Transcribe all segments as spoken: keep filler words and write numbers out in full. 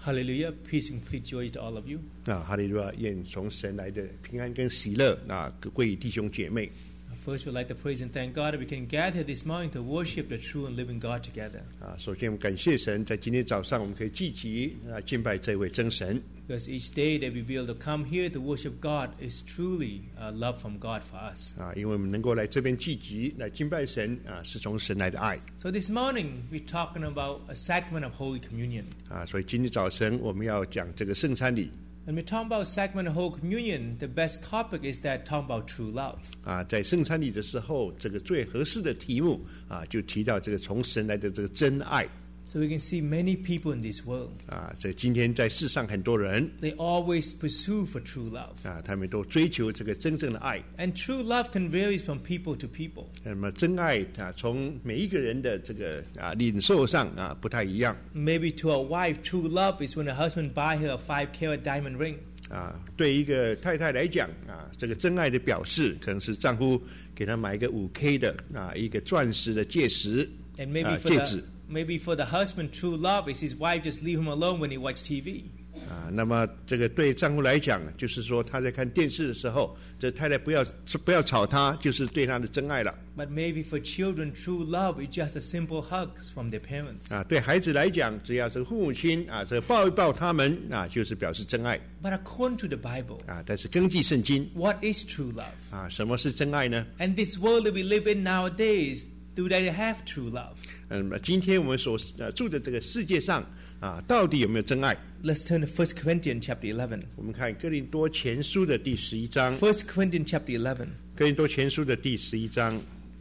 Hallelujah. Peace and complete joy to all of you. 啊，哈利路亚！愿从神来的平安跟喜乐啊，归于弟兄姐妹。 First, we'd like to praise and thank God that we can gather this morning to worship the true and living God together. 啊，首先我们感谢神，在今天早上我们可以聚集啊，敬拜这位真神。 Because each day that we be able to come here to worship God is truly a love from God for us. 啊，因为我们能够来这边聚集来敬拜神啊，是从神来的爱。 So this morning we're talking about a sacrament of Holy Communion. 啊，所以今天早晨我们要讲这个圣餐礼。 When we talk about sacrament of Holy Communion, the best topic is that talk about true love. 啊，在圣餐礼的时候，这个最合适的题目啊，就提到这个从神来的这个真爱。 So we can see many people in this world. 啊，在今天在世上很多人 They always pursue for true love. 啊，他们都追求这个真正的爱。 And true love can vary from people to people. 那么真爱啊，从每一个人的这个啊领受上啊不太一样。 Maybe to a wife, true love is when a husband buy her a five carat diamond ring. 啊，对一个太太来讲啊，这个真爱的表示可能是丈夫给她买一个五 K 的啊一个钻石的戒石 And maybe 啊 for 戒 the, 指。 maybe for the husband, true love is his wife just leave him alone when he watch T V. 啊，那么这个对丈夫来讲，就是说他在看电视的时候，这太太不要不要吵他，就是对他的真爱了。 But maybe for children, true love is just a simple hugs from their parents. 啊，对孩子来讲，只要这个父母亲啊，这个抱一抱他们啊，就是表示真爱 But according to the Bible, 啊。但是根据圣经 what is true love? 啊，什么是真爱呢？ And this world that we live in nowadays, do they have true love? 嗯，今天我们所呃住的这个世界上啊，到底有没有真爱？ Let's turn to First Corinthians chapter eleven. 我们看哥林多前书的第十一章， First Corinthians chapter eleven. 哥林多前书的第十一章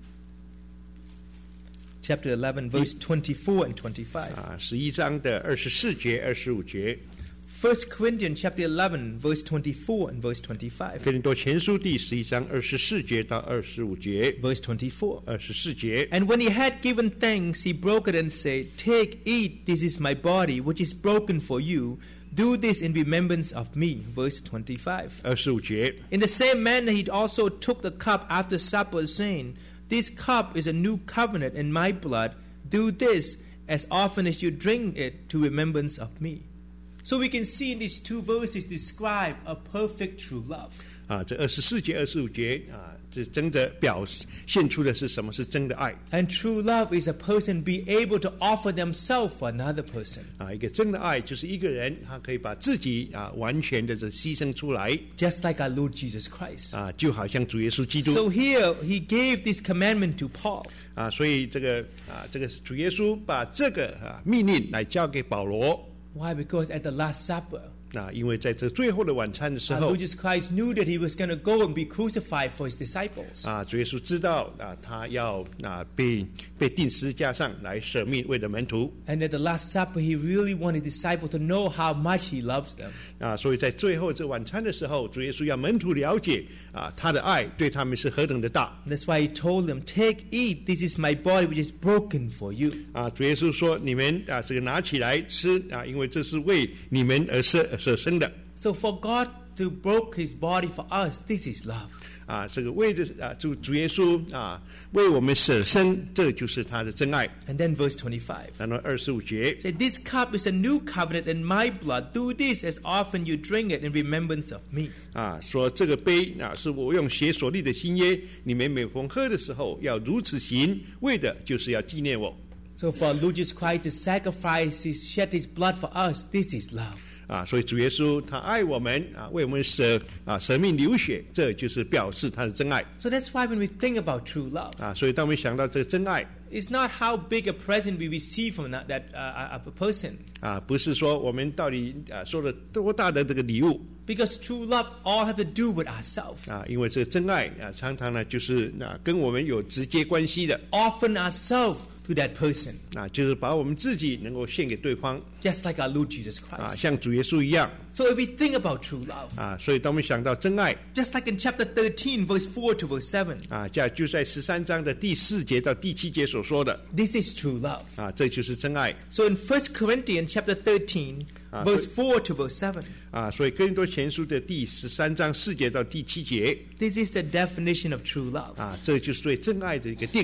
Chapter eleven, verse twenty-four and twenty-five. 啊，十一章的二十四节、二十五节。 First Corinthians chapter eleven, verse twenty-four and verse twenty-five. 哥林多前书第十一章二十四节到二十五节， Verse twenty-four. 二十四节。 And when he had given thanks, he broke it and said, Take, eat, this is my body, which is broken for you. Do this in remembrance of me. Verse twenty-five. 二十五节。 In the same manner, he also took the cup after supper, saying, This cup is a new covenant in my blood. Do this as often as you drink it to remembrance of me. So we can see in these two verses describe a perfect true love. 啊，这二十四节、二十五节啊，这真的表现出的是什么是真的爱 And true love is a person be able to offer themselves for another person. 啊。一个真的爱就是一个人他可以把自己啊完全的这牺牲出来 Just like our Lord Jesus Christ. 啊，就好像主耶稣基督 So here he gave this commandment to Paul. 啊，所以这个啊，这个主耶稣把这个啊命令来交给保罗 Why? Because at the Last Supper, 啊，因为在这最后的晚餐的时 our 候 Lord Jesus Christ knew that he was going to go and be crucified for his disciples. 啊，主耶稣知道啊，他要啊被被钉十字架上来舍命为了门徒 And at the Last Supper, he really wanted disciples to know how much he loves them. 啊，所以在最后这晚餐的时候，主耶稣要门徒了解啊，他的爱对他们是何等的大 That's why he told them, Take, eat, this is my body which is broken for you. 啊。主耶稣说：“你们啊，这个拿起来吃啊，因为这是为你们而舍舍生的 So for God to break his body for us, this is love. 啊。这个为着啊主主耶稣啊为我们舍生，这就是他的真爱。” And then verse twenty-five. 然后二十五节 Say, This cup is a new covenant in my blood. Do this as often you drink it in remembrance of me. 啊，说这个杯啊是我用血所立的新约，你们每逢喝的时候要如此行，为的就是要纪念我。 So for Lord Jesus Christ to sacrifice his, shed his blood for us, this is love. 啊，所以主耶稣他爱我们啊，为我们舍啊舍命流血，这就是表示他的真爱 So that's why when we think about true love, 啊。所以当我们想到这个真爱 it's not how big a present we receive from that, that uh, a person. 啊，不是说我们到底啊说了多大的这个礼物 Because true love all have to do with ourselves. 啊，因为这个真爱啊，常常呢就是啊跟我们有直接关系的 Often ourselves to that person. 啊，就是把我们自己能够献给对方 Just like our Lord Jesus 啊， Christ. 像主耶稣一样 So if we think about true love, 啊。所以当我们想到真爱 just like in chapter thirteen, verse four to verse seven, 啊，这就在十三章的第四节到第七节所说的 this is true love. 啊，这就是真爱 So in First Corinthians chapter thirteen, Ah, verse so- four to verse seven, 啊。所以哥林多前书的第十三章四节到第七节 this is the definition of true love. 啊，这就是对真爱的一个定义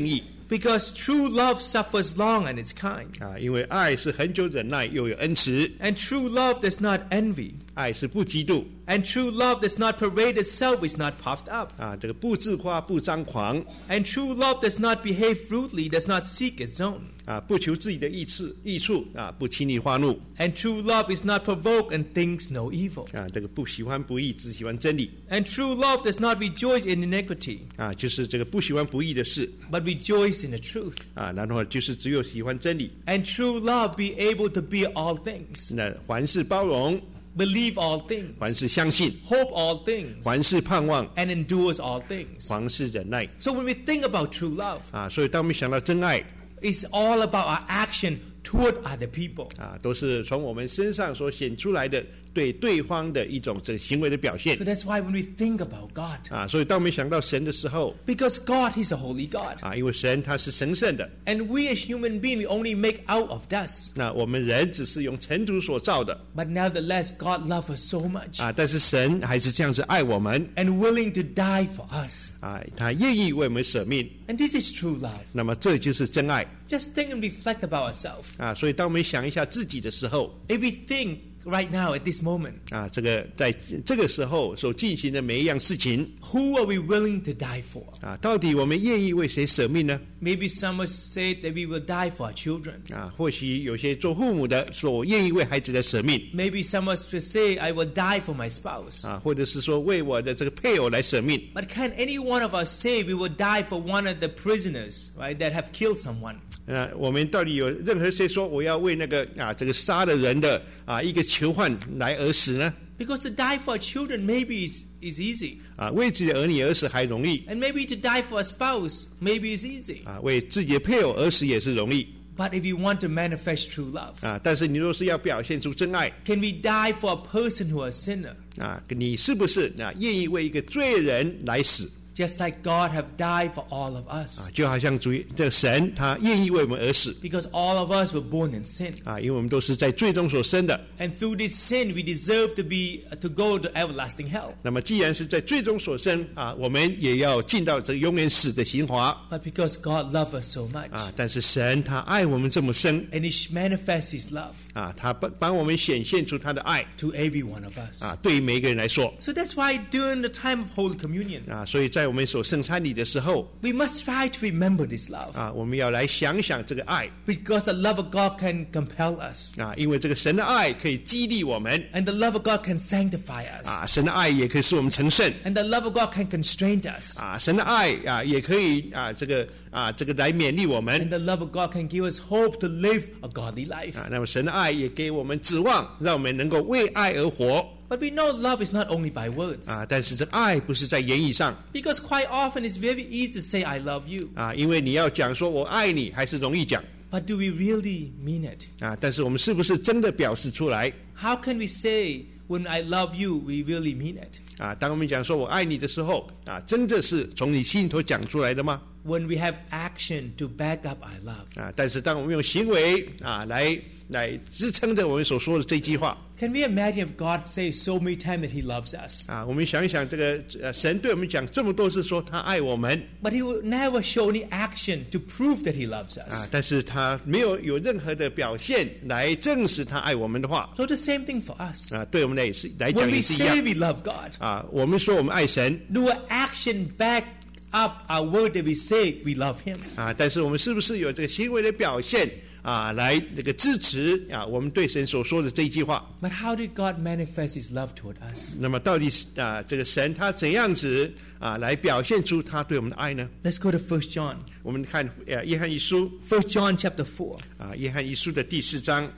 Because true love suffers long and is kind. 啊，因为爱是恒久忍耐，又有恩慈。 And true love does not envy. 爱是不嫉妒 And true love does not parade itself, is not puffed up. 啊，这个不自夸，不张狂 And true love does not behave rudely, does not seek its own. 啊，不求自己的益处益处啊，不轻易发怒 And true love is not provoked and thinks no evil. 啊，这个不喜欢不义，只喜欢真理 And true love does not rejoice in iniquity, 啊，就是这个不喜欢不义的事 but rejoice in the truth. 啊，然后就是只有喜欢真理， And true love be able to bear all things, 那凡事包容， believe all things, 凡事相信， hope all things, 凡事盼望， and endures all things. 凡事忍耐 So when we think about true love, 啊，所以当我们想到真爱 it's all about our action toward other people. 啊，都是从我们身上所显出来的对对方的一种这个行为的表现 So that's why when we think about God, 啊，所以当我们想到神的时候 because God is a holy God, 啊，因为神他是神圣的， and we as human beings we only make out of dust. 那我们人只是用尘土所造的 But nevertheless, God loves us so much 啊，但是神还是这样子爱我们 and willing to die for us. 啊，他愿意为我们舍命， And this is true love. 那么这就是真爱 Just think and reflect about ourselves. 啊，所以当我们想一下自己的时候 If we think right now at this moment, 啊，这个在这个时候所进行的每一样事情 who are we willing to die for? 啊，到底我们愿意为谁舍命呢？ Maybe some would say that we will die for our children. 啊，或许有些做父母的说，我愿意为孩子来舍命 Maybe some of us would say, I will die for my spouse. 啊，或者是说为我的这个配偶来舍命 But can any one of us say we will die for one of the prisoners, right, that have killed someone? 啊，我们到底有任何谁说我要为那个啊这个杀了人的啊一个囚犯来而死呢？ Because to die for our children maybe is, is easy. 啊，为自己的儿女而死还容易 And maybe to die for a spouse maybe is easy. 啊，为自己的配偶而死也是容易 But if you want to manifest true love, 啊，但是你若是要表现出真爱 can we die for a person who is a sinner? 啊，你是不是啊愿意为一个罪人来死 Just like God have died for all of us. 啊？就好像主这个神他愿意为我们而死 Because all of us were born in sin. 啊，因为我们都是在罪中所生的。 And through this sin we deserve to be to go to everlasting hell. 那么既然是在罪中所生啊，我们也要进到这个永远死的刑罚 But because God loved us so much, 啊。但是神他爱我们这么深 and He manifests His love 啊，他帮帮我们显现出他的爱 to every one of us. 啊，对于每一个人来说 So that's why during the time of Holy Communion, 啊，所以在我们所圣餐礼的时候 we must try to remember this love. 啊，我们要来想想这个爱 Because the love of God can compel us. 啊，因为这个神的爱可以激励我们 And the love of God can sanctify us. 啊，神的爱也可以使我们成圣 And the love of God can constrain us. 啊，神的爱啊也可以啊这个啊这个来勉励我 And 们 the love of God can give us hope to live a godly life. 啊，那么神的爱也给我们指望，让我们能够为爱而活 But we know love is not only by words. 啊，但是这爱不是在言语上 Because quite often it's very easy to say, I love you. 啊，因为你要讲说我爱你还是容易讲 But do we really mean it? 啊，但是我们是不是真的表示出来 How can we say, when I love you, we really mean it? 啊？当我们讲说我爱你的时候啊，真的是从你心里头讲出来的吗？ When we have action to back up our love. 啊，但是当我们用行为啊来来支撑着我们所说的这句话 Can we imagine if God says so many times that He loves us, 啊，我们想一想，这个呃神对我们讲这么多次说他爱我们 but He will never show any action to prove that He loves 啊 us? ， 但是他没有有任何的表现来证实他爱我们的话 So the same thing for us. 啊，对我们来也是来 When 讲 we 也是一 say 样 we love God, 啊。我们说我们爱神 do an action back up our word that we say we love Him? 啊，但是我们是不是有这个行为的表现啊，来这个支持啊我们对神所说的这一句话？ But how did God manifest His love toward us? 那么到底是啊这个神他怎样子啊来表现出他对我们的爱呢？ Let's go to First John. 我们看呃约翰一书 First John chapter four. 啊，约翰一书的第四章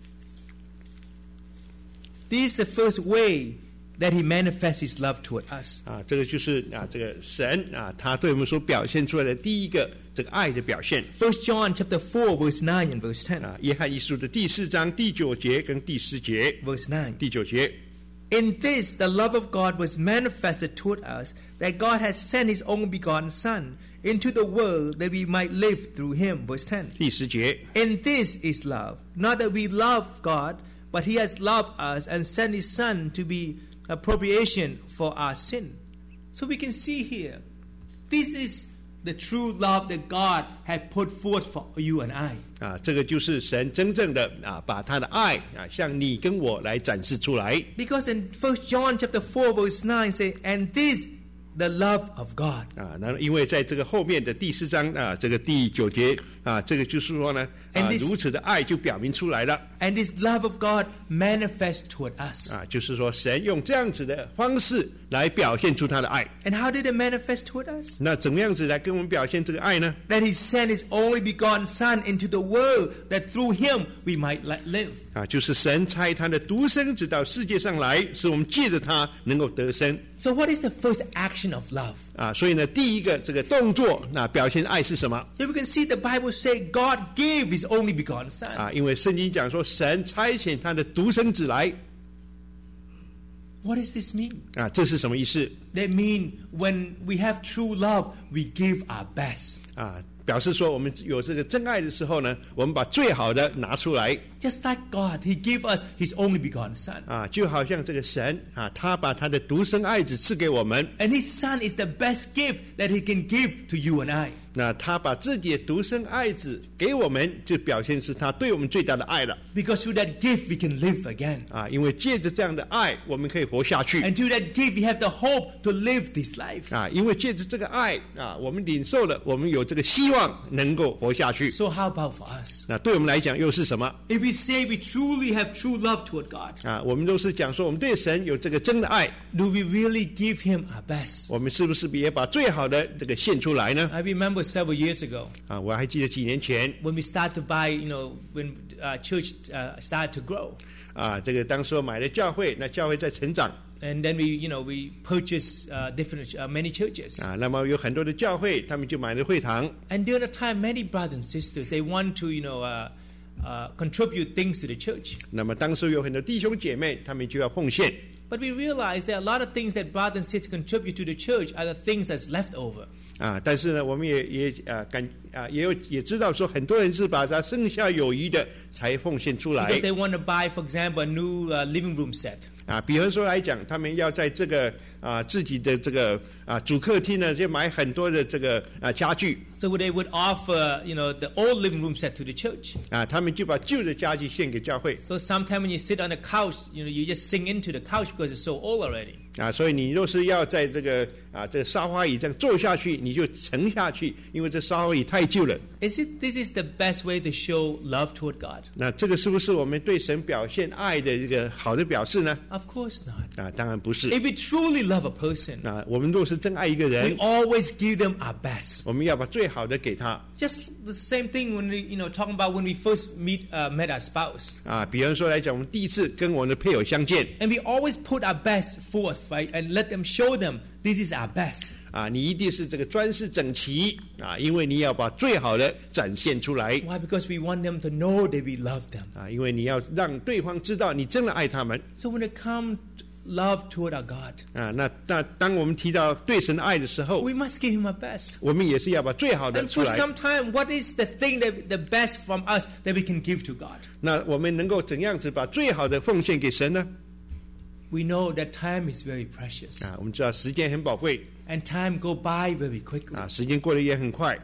This is the first way that He manifests His love toward us. 啊，这个就是啊这个神啊他对我们所表现出来的第一个这个爱的表现 First John chapter four, verse nine and verse ten. 啊。约翰一书的第四章第九节跟第十节， Verse nine. 第九节 In this, the love of God was manifested toward us, that God has sent His only begotten Son into the world that we might live through Him. Verse ten. 第十节 In this is love, not that we love God, but He has loved us and sent His Son to be a propitiation for our sin. So we can see here, this is the true love that God had put forth for you and I. 啊，这个就是神真正的啊，把他的爱啊，向你跟我来展示出来。 Because in First John chapter four verse nine say, and this the love of God. 啊，那因为在这个后面的第四章啊，这个第九节啊，这个就是说呢，啊， And this- 如此的爱就表明出来了。 And this love of God manifests toward us. 啊，就是说神用这样子的方式来表现出他的爱。 And how did it manifest toward us? 那怎么样子来跟我们表现这个爱呢？ That He sent His only begotten Son into the world, that through Him we might li- live. 啊，就是神差他的独生子到世界上来，使我们借着他能够得生。 So what is the first action of love? 啊，所以呢，第一个这个动作，那表现爱是什么？ Here we can see the Bible say God gave His only begotten Son. 啊，因为圣经讲说，神差遣他的独生子来。 What does this mean? 啊，这是什么意思？ That mean when we have true love, we give our best. 啊，表示说我们有这个真爱的时候呢，我们把最好的拿出来。 Just like God, He gave us His only begotten Son. 啊，就好像这个神啊，他把他的独生爱子赐给我们。 And His Son is the best gift that He can give to you and I. 那他把自己的独生爱子给我们，就表现是他对我们最大的爱了。 Because through that gift, we can live again. 啊，因为借着这样的爱，我们可以活下去。 And through that gift, we have the hope to live this life. 啊，因为借着这个爱啊，我们领受了，我们有这个希望能够活下去。 So how about for us? 那对我们来讲又是什么？ If we say we truly have true love toward God, 啊，我们都是讲说我们对神有这个真的爱， do we really give Him our best? 我们是不是也把最好的这个献出来呢？ I remember several years ago 啊，我还记得几年前 when we started to buy, you know, when uh, church uh, started to grow. 啊，这个当时我买了教会，那教会在成长 And then we, you know, we purchased uh, different, uh, many churches. 啊，那么有很多的教会，他们就买了会堂 And during the time, many brothers and sisters, they want to, you know, uh, uh, contribute things to the church. 那么当时有很多弟兄姐妹，他们就要奉献 But we realize there are a lot of things that brothers and sisters contribute to the church are the things that's left over. 啊，但是呢，我们也也啊感啊也有也知道说，很多人是把他剩下有余的才奉献出来 Because they want to buy, for example, a new uh, living room set. 啊。比方说来讲，他们要在这个啊自己的这个啊主客厅呢，就买很多的这个啊家具 So they would offer, you know, the old living room set to the church. 啊，他们就把旧的家具献给教会 So sometimes when you sit on the couch, you know, you just sink into the couch because it's so old already. 啊，所以你若是要在这个啊这个沙发椅这样坐下去，你就沉下去，因为这沙发椅太旧了。 Is it this is the best way to show love toward God? 那这个是不是我们对神表现爱的一个好的表示呢？ Of course not. 啊，当然不是。 If we truly love a person, 啊，我们若是真爱一个 we 人， always give them our best. 我们要把最好的给他。 Just the same thing when we, you know, talking about when we first meet, uh, met our spouse. 啊，比方说来讲，我们第一次跟我们的配偶相见， And we always put our best forth, right? And let them show them this is our best. 啊，你一定是这个专事整齐啊，因为你要把最好的展现出来 Why? Because we want them to know that we love them. 啊，因为你要让对方知道你真的爱他们 So when it comes to love toward our God, 啊。那那当我们提到对神的爱的时候， we must give Him our best. 我们也是要把最好的 And 出 for 来。 some time, what is the thing that the best from us that we can give to God? 那我们能够怎样子把最好的奉献给神呢？ We know that time is very precious. 啊，我们知道时间很宝贵 And time go by very quickly. 啊，时间过得也很快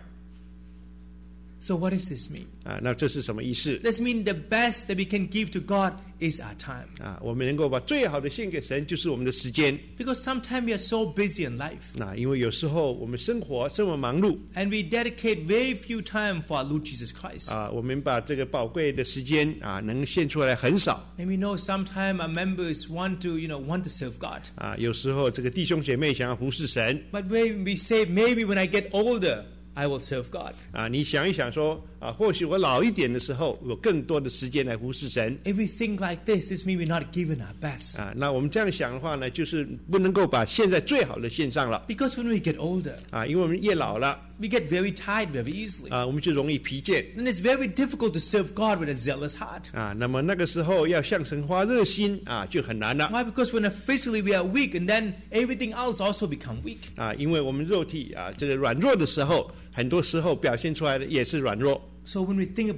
So what does this mean? 啊。那这是什么意思 This means the best that we can give to God is our time. 啊？我们能够把最好的献给神，就是我们的时间。 Because sometimes we are so busy in life. 那因为有时候我们生活这么忙碌 And we dedicate very few time for our Lord Jesus Christ. 啊，我们把这个宝贵的时间啊，能献出来很少 And we know sometimes our members want to, you know, want to serve God. 啊。有时候这个弟兄姐妹想要服侍神 But when we say, maybe when I get older, I will serve God. 啊，你想一想说啊，或许我老一点的时候，有更多的时间来服侍神 If we think like this, this means we're not giving our best. 啊。那我们这样想的话呢，就是不能够把现在最好的献上了 Because when we get older, 啊，因为我们越老了 we get very tired very easily. 啊，我们就容易疲倦 And it's very difficult to serve God with a zealous heart. 啊。那么那个时候要向神发热心啊，就很难了 Why? Because when physically we are weak, and then everything else also become weak. 啊，因为我们肉体啊这个软弱的时候，很多时候表现出来的也是软弱 So when we think about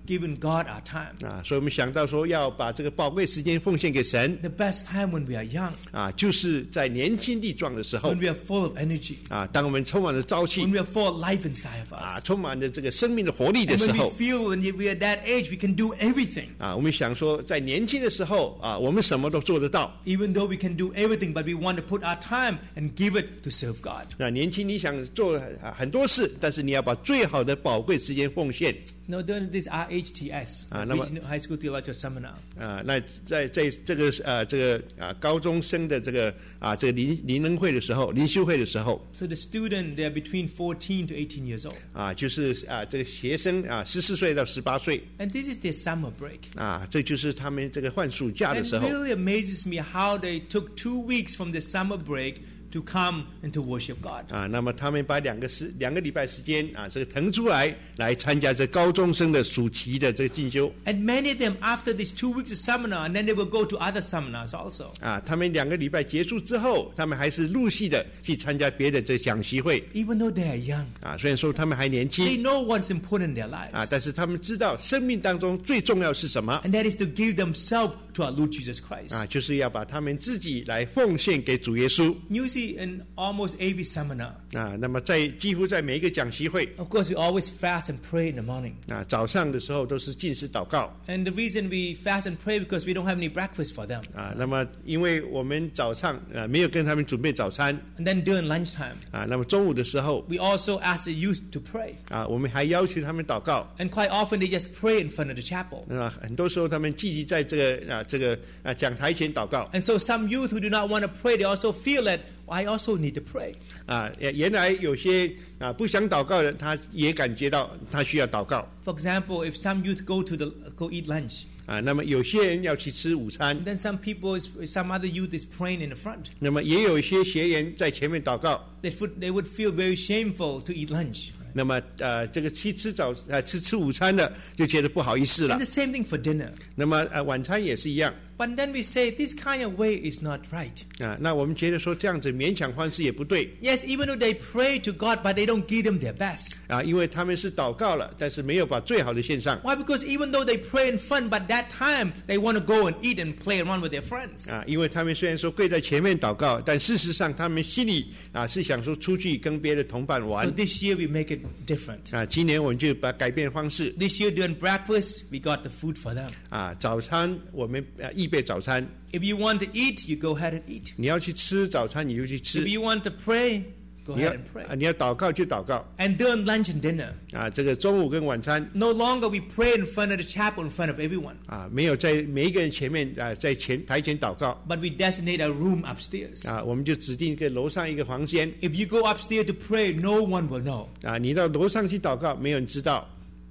giving God our time. 啊，所以我们想到说要把这个宝贵时间奉献给神 The best time when we are young, 啊，就是在年轻力壮的时候 when we are full of energy, 啊，当我们充满了朝气 when we are full of life inside of 啊， us. 充满了这个生命的活力的 And 时 when we 候 feel when we are that age, we can do everything. 啊，我们想说在年轻的时候啊，我们什么都做得到。 Even though we can do everything, but we want to put our time and give it to serve God. 那年轻你想做啊很多事，但是你要把最好的宝贵时间奉献 Now, during this R H T S, Ah, nama- Regional High School Theological Seminar, 啊。那在在这个呃这个啊高中生的这个啊这个灵灵恩会的时候，灵修会的时候 so the student, they are between fourteen to eighteen years old. 啊，就是啊这个学生啊十四岁到十八岁 And this is their summer break. 啊，这就是他们这个放暑假 And 的 it 时候 really amazes me how they took two weeks from the summer break to come and to worship God. 啊。那么他们把两个时两个礼拜时间啊这个腾出来来参加这高中生的暑期的这个进修 And many of them, after these two weeks of seminar, and then they will go to other seminars also. 啊。他们两个礼拜结束之后，他们还是陆续的去参加别的这个讲习会 Even though they are young, 啊。虽然说他们还年 they 轻 know what's important in their 啊， lives. 但是他们知道生命当中最重要是什么 And that is to give themselves to our Lord Jesus Christ. 啊，就是要把他们自己来奉献给主耶稣 You see, in almost every seminar, 啊。那么在几乎在每一个讲习会 of course, we always fast and pray in the morning. 啊，早上的时候都是禁食祷告 And the reason we fast and pray because we don't have any breakfast for them. 啊。那么因为我们早上啊没有跟他们准备早餐 And then during lunchtime, 啊，那么中午的时候 we also ask the youth to pray. 啊，我们还要求他们祷告。 And quite often they just pray in front of the chapel. 那很多时候他们积极在这个啊这个啊讲台前祷告 And so some youth who do not want to pray, they also feel that I also need to pray. 啊。原来有些啊不想祷告的，他也感觉到他需要祷告 For example, if some youth go to the go eat lunch, 啊。那么有些人要去吃午餐 and，then some people, is, some other youth is praying in the front. 那么也有一些学员在前面祷告。 They would, they would feel very shameful to eat lunch. 那么呃，这个去吃早呃吃吃午餐的就觉得不好意思 And 了 the。same thing for dinner. 那么呃晚餐也是一样 But then we say this kind of way is not right. 啊。那我们觉得说这样子勉强方式也不对 Yes, even though they pray to God, but they don't give them their best. 啊，因为他们是祷告了，但是没有把最好的献上 Why? Because even though they pray in front, but that time they want to go and eat and play around with their friends. 啊。因为他们虽然说跪在前面祷告，但事实上他们心里啊是想说出去跟别的同伴 So 玩 this year we make it different. 啊。今年我们就把改变方式 This year during breakfast, we got the food for them. 啊，早餐我们啊预备早餐， If you want to eat, you go ahead and eat. 你要去吃早餐你就去 If 吃， you want to pray, go 你要 ahead and 啊 pray. 你要祷告就祷告 And during lunch and dinner, 啊。这个中午跟晚餐 no longer we pray in front of the chapel in front of everyone, 啊，没有在每一个人前面啊，在前台前祷告 but we designate a room upstairs. 啊，我们就指定一个楼上一个房间 If you go upstairs to pray, no one will know. 啊，你到楼上去祷告，没有人知道。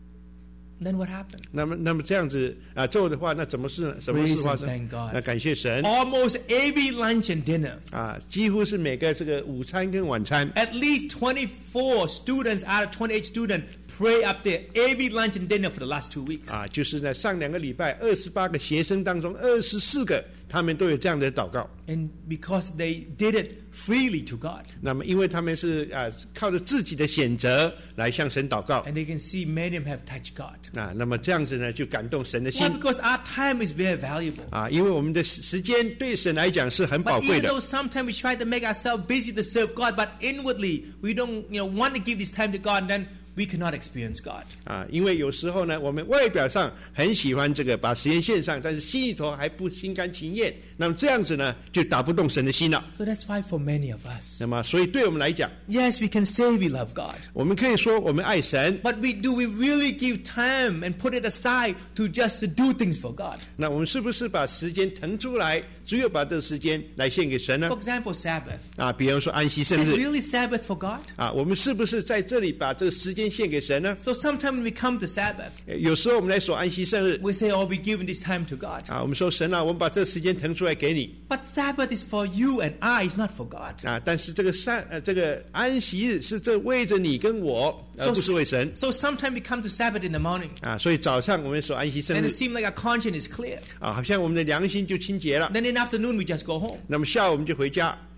Then what happened? 那么，那么这样子啊做的话，那怎么是什么事 Praise 发 and 生 thank God. 那感谢神 Almost every lunch and dinner, 啊，几乎是每个这个午餐跟晚餐 at least twenty-four students out of twenty-eight students pray up there every lunch and dinner for the last two weeks. 啊，就是在上两个礼拜，二十八个学生当中，二十四个他们都有这样的祷告。 And because they did it freely to God. 那么，因为他们是啊靠着自己的选择来向神祷告 And they can see many of them have touched God. 啊，那么这样子呢，就感动神的心 Why? Because our time is very valuable. 啊，因为我们的时时间对神来讲是很宝 But 贵 even 的 though sometimes we try to make ourselves busy to serve God, but inwardly we don't, you know, want to give this time to God, and then we cannot experience God. 啊，因为有时候呢，我们外表上很喜欢这个把时间献上，但是心里头还不心甘情愿，那么这样子呢，就打不动神的心了。 So that's why for many of us, 那么，所以对我们来讲， yes, we can say we love God. 我们可以说我们爱神， But we do we really give time and put it aside to just to do things for God? 那我们是不是把时间腾出来，只有把这个时间来献给神呢 For？example, Sabbath. 啊，比方说安息 Is 圣 it 日 really Sabbath for God? 啊，我们是不是在这里把这个时间献给神呢？ So sometimes when we come to Sabbath, 有时候我们来守安息圣日 we say, oh, we're giving this time to God. 啊，我们说神啊，我们把这个时间腾出来给你 But Sabbath is for you and I, it's not for God. 啊，但是这个善呃这个安息日是这为着你跟我，而 So, 不是为神 so sometimes we come to Sabbath in the morning, 啊，所以早上我们守安息圣 and 日 it seems like our conscience is clear. 啊，好像我们的良心就清洁了。 Then in the afternoon, we just go home. 那么下午我们就回家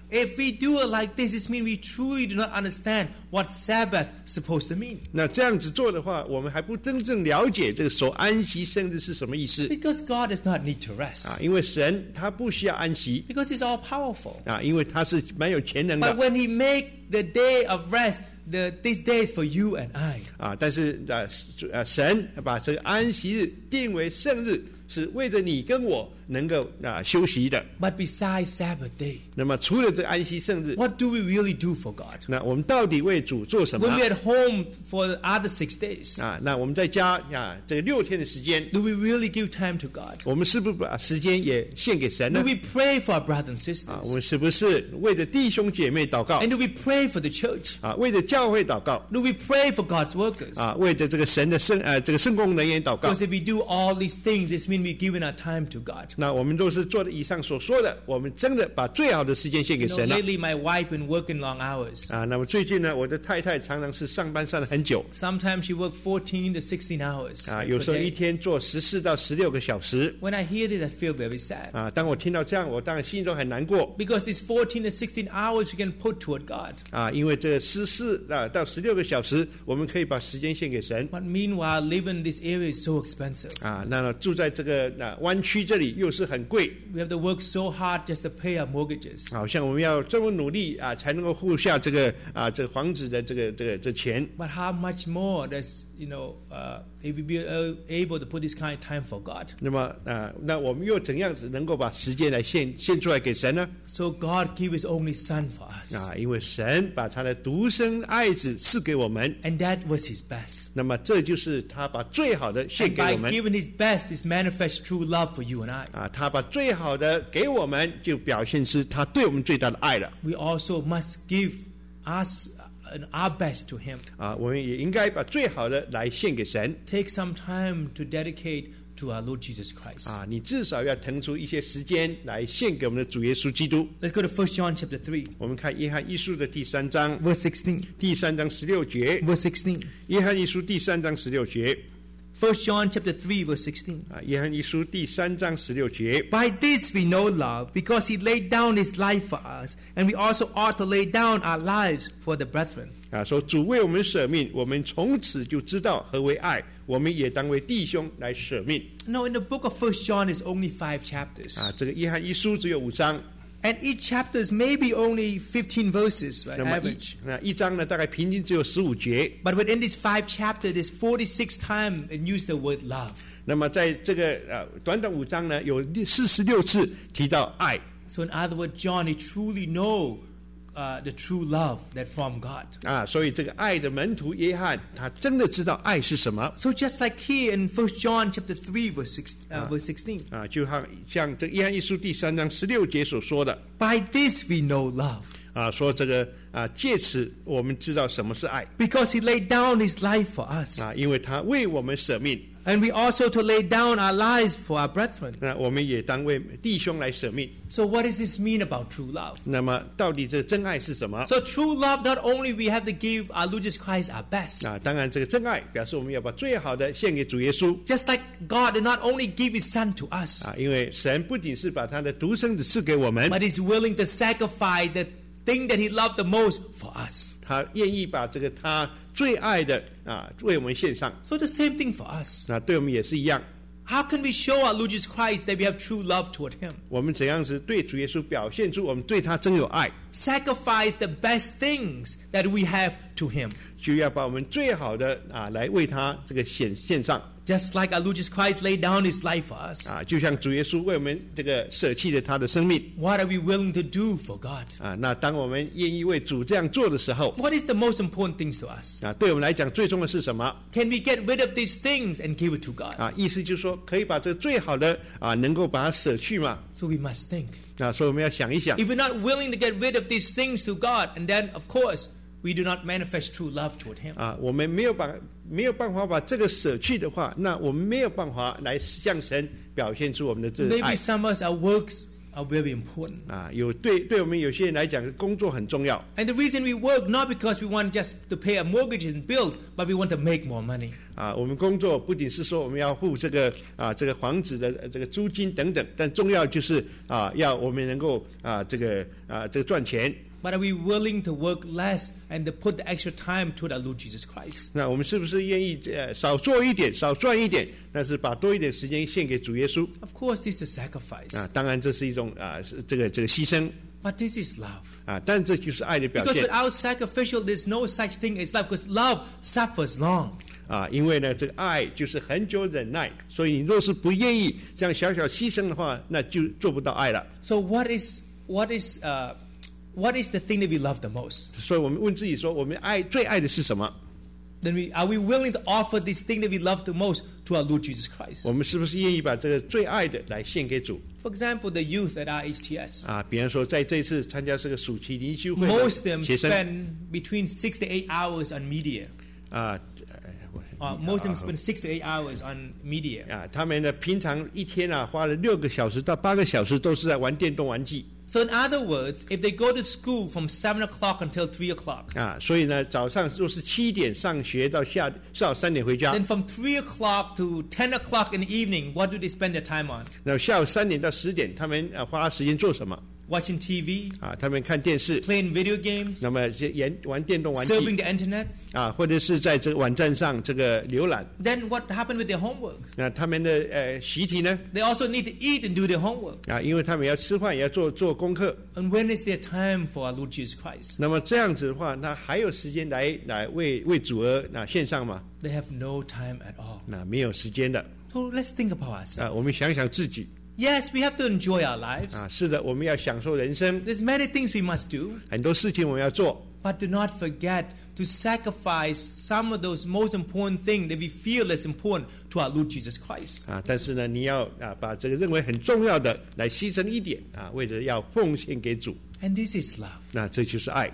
If we do it like this, it means we truly do not understand what Sabbath is supposed to mean. 那这样子做的话，我们还不真正了解这个守安息圣日是什么意思 Because God does not need to 啊 rest. 因为神他不需要安息 Because He's all powerful. 啊因为他是蛮有全能 But 的 when He make the day of rest, the, this day is for you and I. 啊但是啊呃神把这个安息日定为圣日，是为着你跟我能够啊休息的。 But besides Sabbath day, 那么除了这个安息圣日， what do we really do for God? 那我们到底为主做什么 When we're at home for the other six days, 啊？那我们在家啊这个六天的时间， do we really give time to God? 我们是不是把时间也献给神 Do 呢？ we pray for our brothers and 啊，我 sisters? 们是不是为着弟兄姐妹祷告 And do we pray for the church? 啊？为着教会祷告 Do we pray for God's workers? 啊？为着这个神的圣呃这个圣工人员祷告 Because if we do all these things, this means we're giving our time to God. 那我们都是做的以上所说的，我们真的把最好的时间献给 You know, 神了 lately my wife been working long hours. 啊。那么最近呢，我的太太常常是上班上了很久 Sometimes she work fourteen to sixteen hours 啊， per 有时候一 day. 天做十四到十六个小时 When I hear this, I feel very sad. 啊。当我听到这样，我当然心中很难过 Because these fourteen to sixteen hours we can put toward God. 啊，因为这十四啊到十六个小时，我们可以把时间献给神 But meanwhile, living in this area is so expensive. 啊。那么住在这个啊湾区这里又是很贵， We have to work so hard just to pay our mortgages. 好像我们要这么努力啊，才能够付下这个啊这个房子的这个这个这钱 But how much more does, you know, uh, if we be uh, able to put this kind of time for God? 那么啊，那我们又怎样子能够把时间来献献出来给神呢？ So God gave His only Son for us. 啊，因为神把他的独生爱子赐给我们， And that was His best. 那么这就是他把最好的献 And 给 by 我们 giving His best, is manifest true love for you and I. 啊，他把最好的给我们，就表现出他对我们最大的爱了 We also must give us uh, our best to Him. 啊，我们也应该把最好的来献给神 Take some time to dedicate to our Lord Jesus Christ. 啊，你至少要腾出一些时间来献给我们的主耶稣基督。 Let's go to First John chapter three, 我们看约翰一书的第三章， verse sixteen. 第三章十六节， Verse sixteen. 约翰一书第三章十六节 First John chapter three, verse sixteen. 啊，约翰一书第三章十六节 By this we know love, because He laid down His life for us, and we also ought to lay down our lives for the brethren. 啊，说主为我们舍命，我们从此就知道何为爱，我们也当为弟兄来舍命 No, in the book of First John is only five chapters. 啊。这个约翰一书只有五章， And each chapter is maybe only fifteen verses, right, 那么 average. 一那一章呢，大概平均只有十五节。 But within these five chapters, there's forty-six times it used the word love. 那么在这个呃短短五章呢，有四十六次提到爱 So in other words, John, he truly know uh, the true love that from God. 啊，所以这个爱的门徒约翰，他真的知道爱是什么 So just like here in First John chapter three, verse six, uh, verse sixteen. 啊，就像像这约翰一书第三章十六节所说的 By this we know love, 啊，说这个啊，借此我们知道什么是爱 because He laid down His life for us. 啊，因为他为我们舍命， And we also to lay down our lives for our brethren. 那我们也当为弟兄来舍命。 So what does this mean about true love? 那么到底这真爱是什么 So true love, not only we have to give our Lord Jesus Christ our best. 啊？当然，这个真爱表示我们要把最好的献给主耶稣 Just like God did not only give His Son to us, 啊，因为神不仅是把他的独生子赐给我们， but He's willing to sacrifice the thing that He loved the most for us. 他愿意把这个他最爱的啊为我们献上。 So the same thing for us. 那对我们也是一样。 How can we show our Lord Jesus Christ that we have true love toward Him? 我们怎样子对主耶稣表现出我们对他真有爱， Sacrifice the best things that we have to Him. 就要把我们最好的啊来为他这个献献上 Just like our Lord Jesus Christ laid down His life for us. 啊，就像主耶稣为我们这个舍弃了他的生命 What are we willing to do for God? 啊。那当我们愿意为主这样做的时候 What is the most important things to us? 啊，对我们来讲最重要的是什么 Can we get rid of these things and give it to God? 啊？意思就是说，可以把这最好的啊能够把它舍去嘛 So we must think. 啊，所以我们要想一想 If we're not willing to get rid of these things to God, and then of course we do not manifest true love toward Him. 啊，我们没有把没有办法把这个舍去的话，那我们没有办法来向神表现出我们的这个 Maybe 爱 some of us, our works are very important. 啊，有对对我们有些人来讲，工作很重要。 And the reason we work not because we want just to pay our mortgages and bills, but we want to make more money. 啊，我们工作不仅是说我们要付这个啊这个房子的这个租金等等，但重要就是啊要我们能够啊这个啊这个赚钱。 But are we willing to work less and to put the extra time toward our Lord Jesus Christ? 那我们是不是愿意呃少做一点，少赚一点，但是把多一点时间献给主耶稣？ Of course, this is a sacrifice. 啊，当然这是一种啊是这个这个牺牲 But this is love. 啊，但这就是爱的表 Because 现 without sacrificial, there's no such thing as love. Because love suffers long. 啊，因为呢这个爱就是很久忍耐，所以你若是不愿意这样小小牺牲的话，那就做不到爱了。 So what is what is uh, what is the thing that we love the most? 所以我们问自己说，我们爱最爱的是什么？ Then we are we willing to offer this thing that we love the most to our Lord Jesus Christ? 我们是不是愿意把这个最爱的来献给主？ For example, the youth at R H T S. 啊，比方说在这次参加这个暑期灵修会的 Most of them 学生 spend between six to eight hours on media. 啊， Uh, most of them spend six to eight hours on media. 啊，他们呢平常一天啊花了六个小时到八个小时都是在玩电动玩具 So in other words, if they go to school from seven o'clock until three o'clock, 啊，所以呢早上若是七点上学到下下午三点回家， then from three o'clock to ten o'clock in the evening, what do they spend their time on? 那下午三点到十点，他们啊花时间做什么 Watching T V, 啊？他们看电视， playing video games, 那么这玩玩电动玩具 surfing the internet. 啊，或者是在这个网站上这个浏览。 Then what happened with their homework? 那他们的呃习题呢 They also need to eat and do their homework. 啊，因为他们要吃饭，也要做做功课。 And when is their time for our Lord Jesus Christ? 那么这样子的话，那还有时间来来为为主而那献上吗？ They have no time at all. 那没有时间的 So let's think about ourselves. 啊。我们想想自己 Yes, we have to enjoy our lives. 啊，是的，我们要享受人生， There's many things we must do. 很多事情我们要做。 But do not forget to sacrifice some of those most important things that we feel is important to our Lord Jesus Christ. 啊，但是呢，你要啊把这个认为很重要的来牺牲一点啊，为了要奉献给主， And this is love. 那这就是爱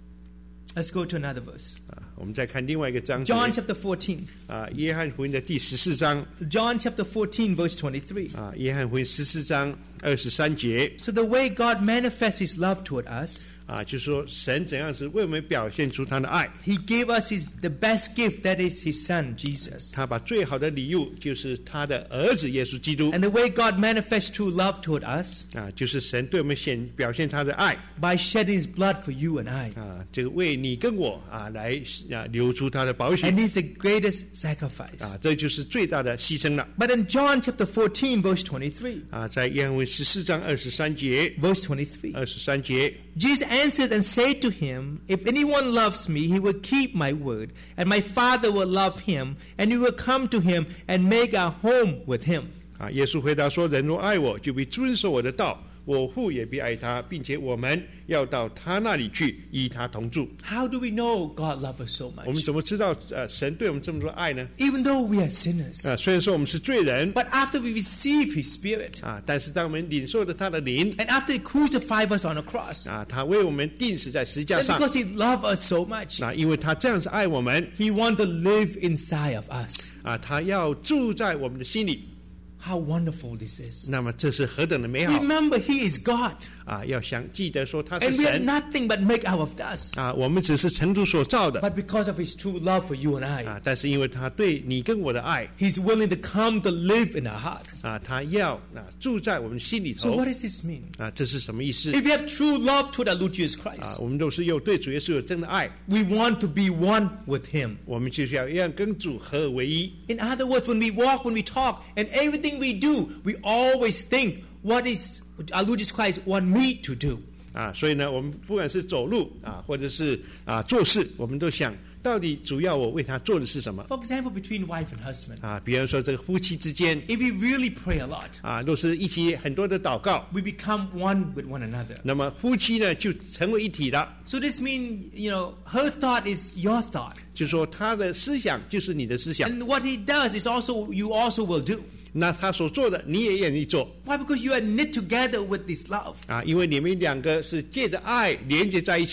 Let's go to another verse. 啊。我们再看另外一个章节 John chapter fourteen. 啊，约翰福音的第十四章 John chapter fourteen, verse twenty-three. 啊，约翰福音十四章二十三节 So the way God manifests his love toward us, 啊，就是说神怎样是为我们表现出他的爱， he gave us his the best gift, that is his son, Jesus. 他把最好的礼物就是他的儿子耶稣基督 And the way God manifests true love toward us, 啊，就是神对我们显表现他的爱 by shedding his blood for you and I. 啊，这个为你跟我啊来啊流出他的宝 And 血 this is the greatest sacrifice. 啊，这就是最大的牺牲了 But in John chapter fourteen, verse twenty-three, 啊，在约翰福音十四章二十三节 verse twenty-three, 二十三节 Jesus answered and said to him, If anyone loves me, he will keep my word, and my Father will love him, and we will come to him and make our home with him. 啊，耶稣回答说：“人若爱我，就必遵守我的道。我父也必爱他，并且我们要到他那里去，与他同住。” How do we know God loves us so 我们 much? 怎么知道呃神对我们这么多爱呢？ Even though we are sinners. 啊，虽然说我们是罪人 But after we receive his spirit, 啊，但是当我们领受了他的灵 and after he crucified us on the cross, 啊，他为我们钉死在石架 then 上 because he loved us so much, 啊，因为他这样子爱我们 he wants to live inside of us. 啊，他要住在我们的心里。 How wonderful this is. 那么这是何等的美好 Remember, he is God. 啊！要想记得说他是 And we are 神 nothing but make out of dust. 啊，我们只是尘土所造的 But because of his true love for you and I, 啊，但是因为他对你跟我的爱 he's willing to come to live in our hearts. 啊，他要啊住在我们心里 So 头 what does this mean? 啊，这是什么意思 If we have true love toward our Lord Jesus 啊？ Christ, 我们都是有对主耶稣有真的爱， we want to be one with him. 我们就是要让跟主合而为一。 In other words, when we walk, when we talk, and everything we do, we always think, what is our Lord Jesus Christ want me to do? 啊，所以呢，我们不管是走路啊，或者是啊做事，我们都想到底主要我为他做的是什么 For example, between wife and husband, 啊？比方说这个夫妻之间 if we really pray a lot, 啊，都是一起很多的祷告， we become one with one another. 那么夫妻呢就成为一体了。 So this means, you know, her thought is your thought. 就是说他的思想就是你的思想， And what he does is also, you also will do. 那他所做的你也愿意做 Why? Because you are knit together with this love. 啊，因为你们两个是借着爱连接在一起了。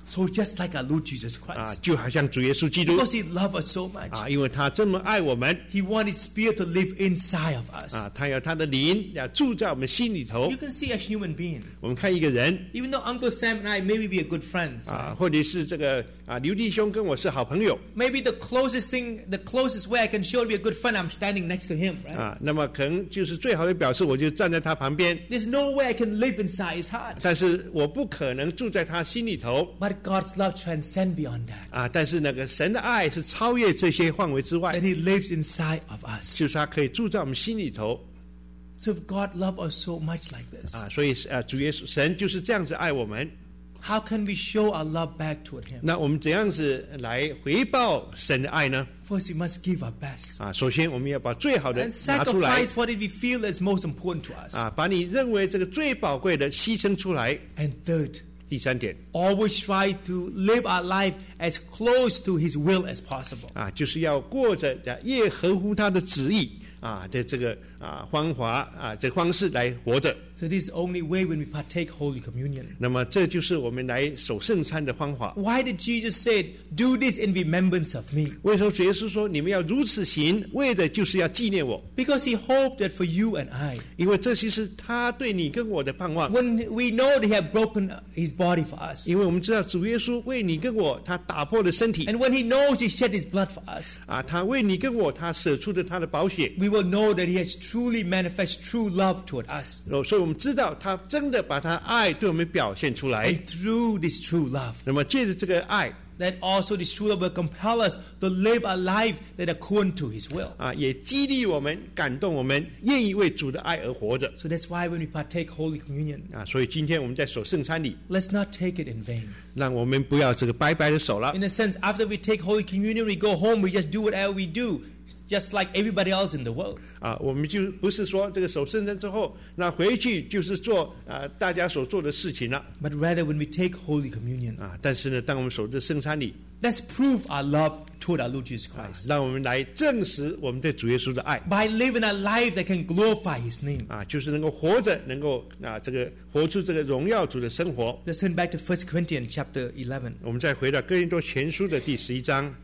So just like our Lord Jesus 啊， Christ, 就好像主耶稣基督 because He loved us so much, 啊，因为他这么爱我们 He wanted His Spirit to live inside of us. 啊，他要他的灵要住在我们心里头 You。can see a human being. 我们看一个人 Even though Uncle Sam and I maybe be a good friends, 啊，或者是这个啊刘弟兄跟我是好朋友 maybe the closest thing, the closest way I can show to be a good friend, I'm standing next to him, right? 啊，那么可能就是最好的表示，我就站在他旁边， There's no way I can live inside his heart. 但是我不可能住在他心里头 But God's love transcends beyond that. 啊。但是那个神的爱是超越这些范围之外 That，He lives inside of us. 就是他可以住在我们心里头 So if God loved us so much like this, 啊。所以啊，主耶稣神就是这样子爱我们。 how can we show our love back toward Him? 那我们怎样子来回报神的爱呢？ First, we must give our best 啊，首先我们要把最好的 and 拿出来 sacrifice what we feel is most important to us. 啊，把你认为这个最宝贵的牺牲出来。 And third, 第三点 always try to live our life as close to His will as possible. 啊，就是要过着越合乎他的旨意啊的这个啊方法啊这个方式来活着。 So this is the only way when we partake Holy Communion. 那么这就是我们来守圣餐的方法。 Why did Jesus say, "Do this in remembrance of me"? 为什么主耶稣说你们要如此行，为的就是要纪念我？ Because He hoped that for you and I, 因为这就是他对你跟我的盼望。 when we know that He has broken His body for us, 因为我们知道主耶稣为你跟我，他打破了身体 and when He knows He shed His blood for us, 啊，他为你跟我，他舍出了他的宝血。 we will know that He has truly manifested true love toward us. 哦，所以我们知道他真的把他爱对我们表现出来。 And through this true love, 那么借着这个爱 that also this true love will compel us to live a life that according to His will. 啊，也激励我们、感动我们，愿意为主的爱而活着 So that's why when we partake Holy Communion, 啊。所以今天我们在守圣餐里， let's not take it in vain. 让我们不要这个白白的守了 In a sense, after we take Holy Communion, we go home, we just do whatever we do, just like everybody else in the world. 啊。我们就不是说这个守圣餐之后，那回去就是做啊大家所做的事情了 But rather, when we take Holy Communion, 啊。但是呢，当我们守这圣餐里， let's prove our love toward our Lord Jesus 啊 Christ 让我们来证实我们对主耶稣的爱 by living a life that can glorify His name. 啊，就是能够活着，能够啊这个活出这个荣耀主的生活。 Let's turn back to First Corinthians chapter eleven, 我们再回到哥林多前书的第十一章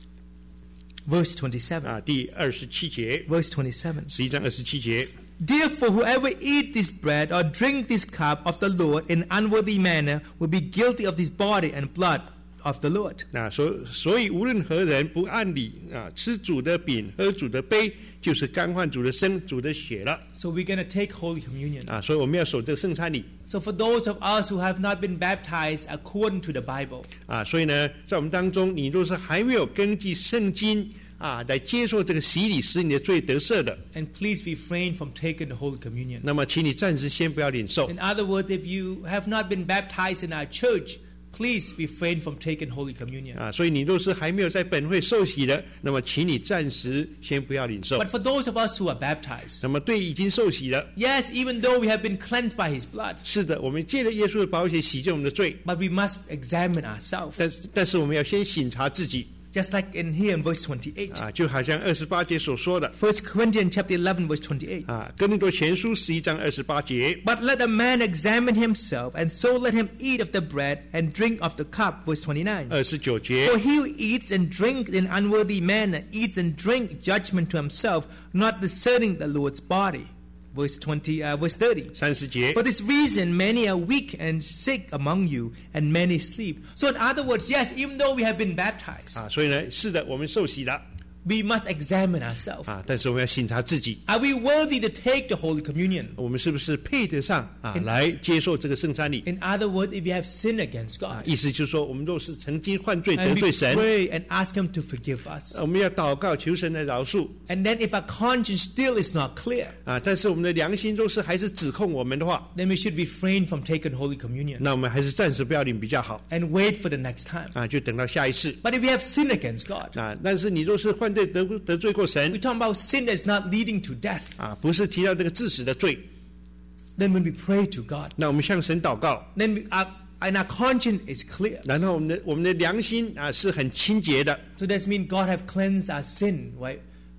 verse twenty-seven. 啊，第二十七节， Verse twenty-seven. 十一章二十七节。 Therefore, whoever eat this bread or drink this cup of the Lord in unworthy manner will be guilty of this body and blood of the Lord. 那所所以无论何人不按理啊吃主的饼喝主的杯，就是干犯主的身主的血了 So we're going to take Holy Communion. 啊。所以我们要守这个圣餐礼 So for those of us who have not been baptized according to the Bible, 啊。所以呢，在我们当中，你若是还没有根据圣经啊来接受这个洗礼，使你的罪得赦的， and please refrain from taking the Holy Communion. 那么请你暂时先不要领受 In other words, if you have not been baptized in our church, please refrain from taking Holy Communion. 啊。所以你若是还没有在本会受洗的，那么请你暂时先不要领受 But。for those of us who are baptized, 那么对已经受洗的， yes, even though we have been cleansed by His blood, 是的，我们借着耶稣的宝血洗净我们的罪， but we must examine ourselves. 但是但是我们要先省察自己 Just like in here in verse twenty-eight. 啊，就好像二十八节所说的 First Corinthians chapter eleven, verse twenty-eight. 啊，哥林多前书十一章二十八节 But let a man examine himself, and so let him eat of the bread and drink of the cup. Verse twenty-nine. 二十九节 For he who eats and drinks in unworthy manner eats and drinks judgment to himself, not discerning the Lord's body. Verse twenty, uh, verse thirty. 三十节 For this reason, many are weak and sick among you, and many sleep. So, in other words, yes, even though we have been baptized, 啊，所以呢，是的，我们受洗了 we must examine ourselves. 啊，但是我们要省察自己， Are we worthy to take the Holy Communion? 我们是不是配得上啊来接受这个圣餐礼 In other words, if we have sinned against 啊？ God, 意思就是说，我们若是曾经犯罪 and 得 we 罪神， pray and ask Him to forgive us, 我们要祷告求神来饶恕 and then if our conscience still is not clear, 啊。但是我们的良心若是还是指控我们的话， then we should refrain from taking Holy Communion 那我们还是暂时不要领比较好 and wait for the next time. 啊，就等到下一次 But if we have sinned against God, 啊。但是你若是犯罪得得罪过神 we talk about sin that's not leading to death. 啊，不是提到这个致死的罪， Then when we pray to God, 那我们向神祷告， then we, our, and our conscience is clear. 然后我们的我们的良心啊是很清洁的 So that means God have cleansed our sin, right?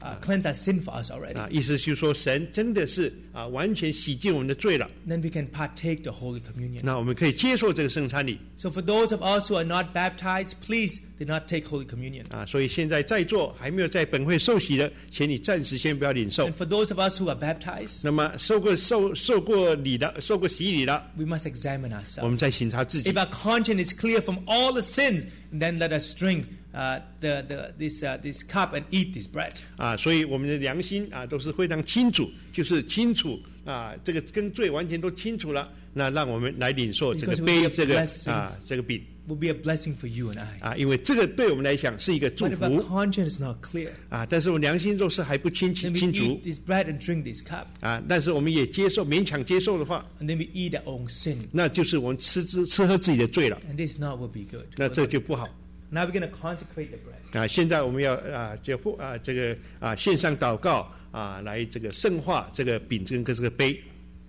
uh, cleansed our sin for us already. 啊，意思就是说，神真的是啊完全洗净我们的罪了。 Then we can partake the Holy Communion. 那我们可以接受这个圣餐礼 So for those of us who are not baptized, please do not take Holy Communion. 啊。所以现在在座还没有在本会受洗的，请你暂时先不要领受 And。for those of us who are baptized, 那么受过受受过礼的、受过洗礼的， we must examine 我 ourselves. 们再审查自己 If。our conscience is clear from all the sins, then let us drink uh, the, the, this, uh, this cup and eat this bread. 啊，所以我们的良心啊都是非常清楚，就是清楚啊，这个跟罪完全都清楚了。那让我们来领受这个 Because we 杯， are 这个 blessing. 啊这个饼 Will be a blessing for you and I. 啊，因为这个对我们来讲是一个祝 But if our 福 conscience is not clear, 啊。但是我们良心若是还不清 then we 清楚 eat this bread and drink this cup, 啊，但是我们也接受勉强接受的话， and then we eat our own sin. 那就是我们吃吃吃喝自己的罪了。 And this not will be good. 那这就不好 Now we're going to consecrate the bread. 啊。现在我们要啊这不啊这个啊线上祷告啊，来这个圣化这个饼跟这个杯。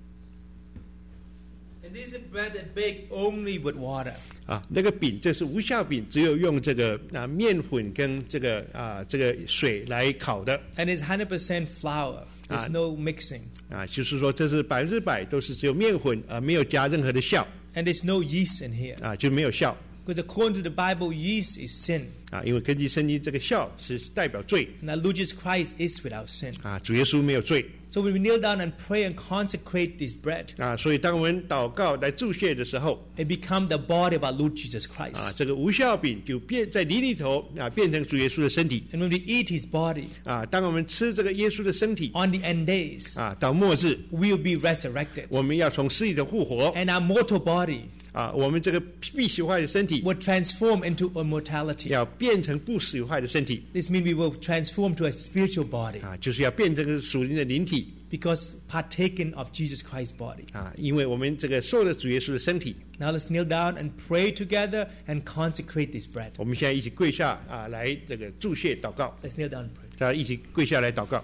And this is bread that baked only with water. 啊，那个饼这是无效饼，只有用这个啊面粉跟这个啊这个水来烤的 And it's one hundred percent flour. There's Ah. no mixing. 啊，就是说这是百分之百都是只有面粉啊，没有加任何的酵 And there's no yeast in here. 啊，就没有酵 Because according to the Bible, yeast is sin. 啊，因为根据圣经这个酵是代表罪 And our Lord Jesus Christ is without sin. 啊，主耶稣没有罪 So when we kneel down and pray and consecrate this bread, 啊，所以当我们祷告来祝谢的时候 it becomes the body of our Lord Jesus 啊， Christ. 这个无酵饼就变在里里头啊，变成主耶稣的身体 And when we eat his body 啊，当我们吃这个耶稣的身体 on the end days, 啊，到末日 we will be resurrected. 我们要从死里头复活 And our mortal body 啊，我们这个必死坏的身体 will transform into immortality. 要变成不死坏的身体 This means we will transform to a spiritual body 啊，就是要变成个属灵的灵体 because partaken of Jesus Christ's body. 啊，因为我们这个受了主耶稣的身体， Now let's kneel down and pray together and consecrate this bread. 我们现在一起跪下啊，来这个祝谢祷告， Let's kneel down and pray. 大家一起跪下来祷告。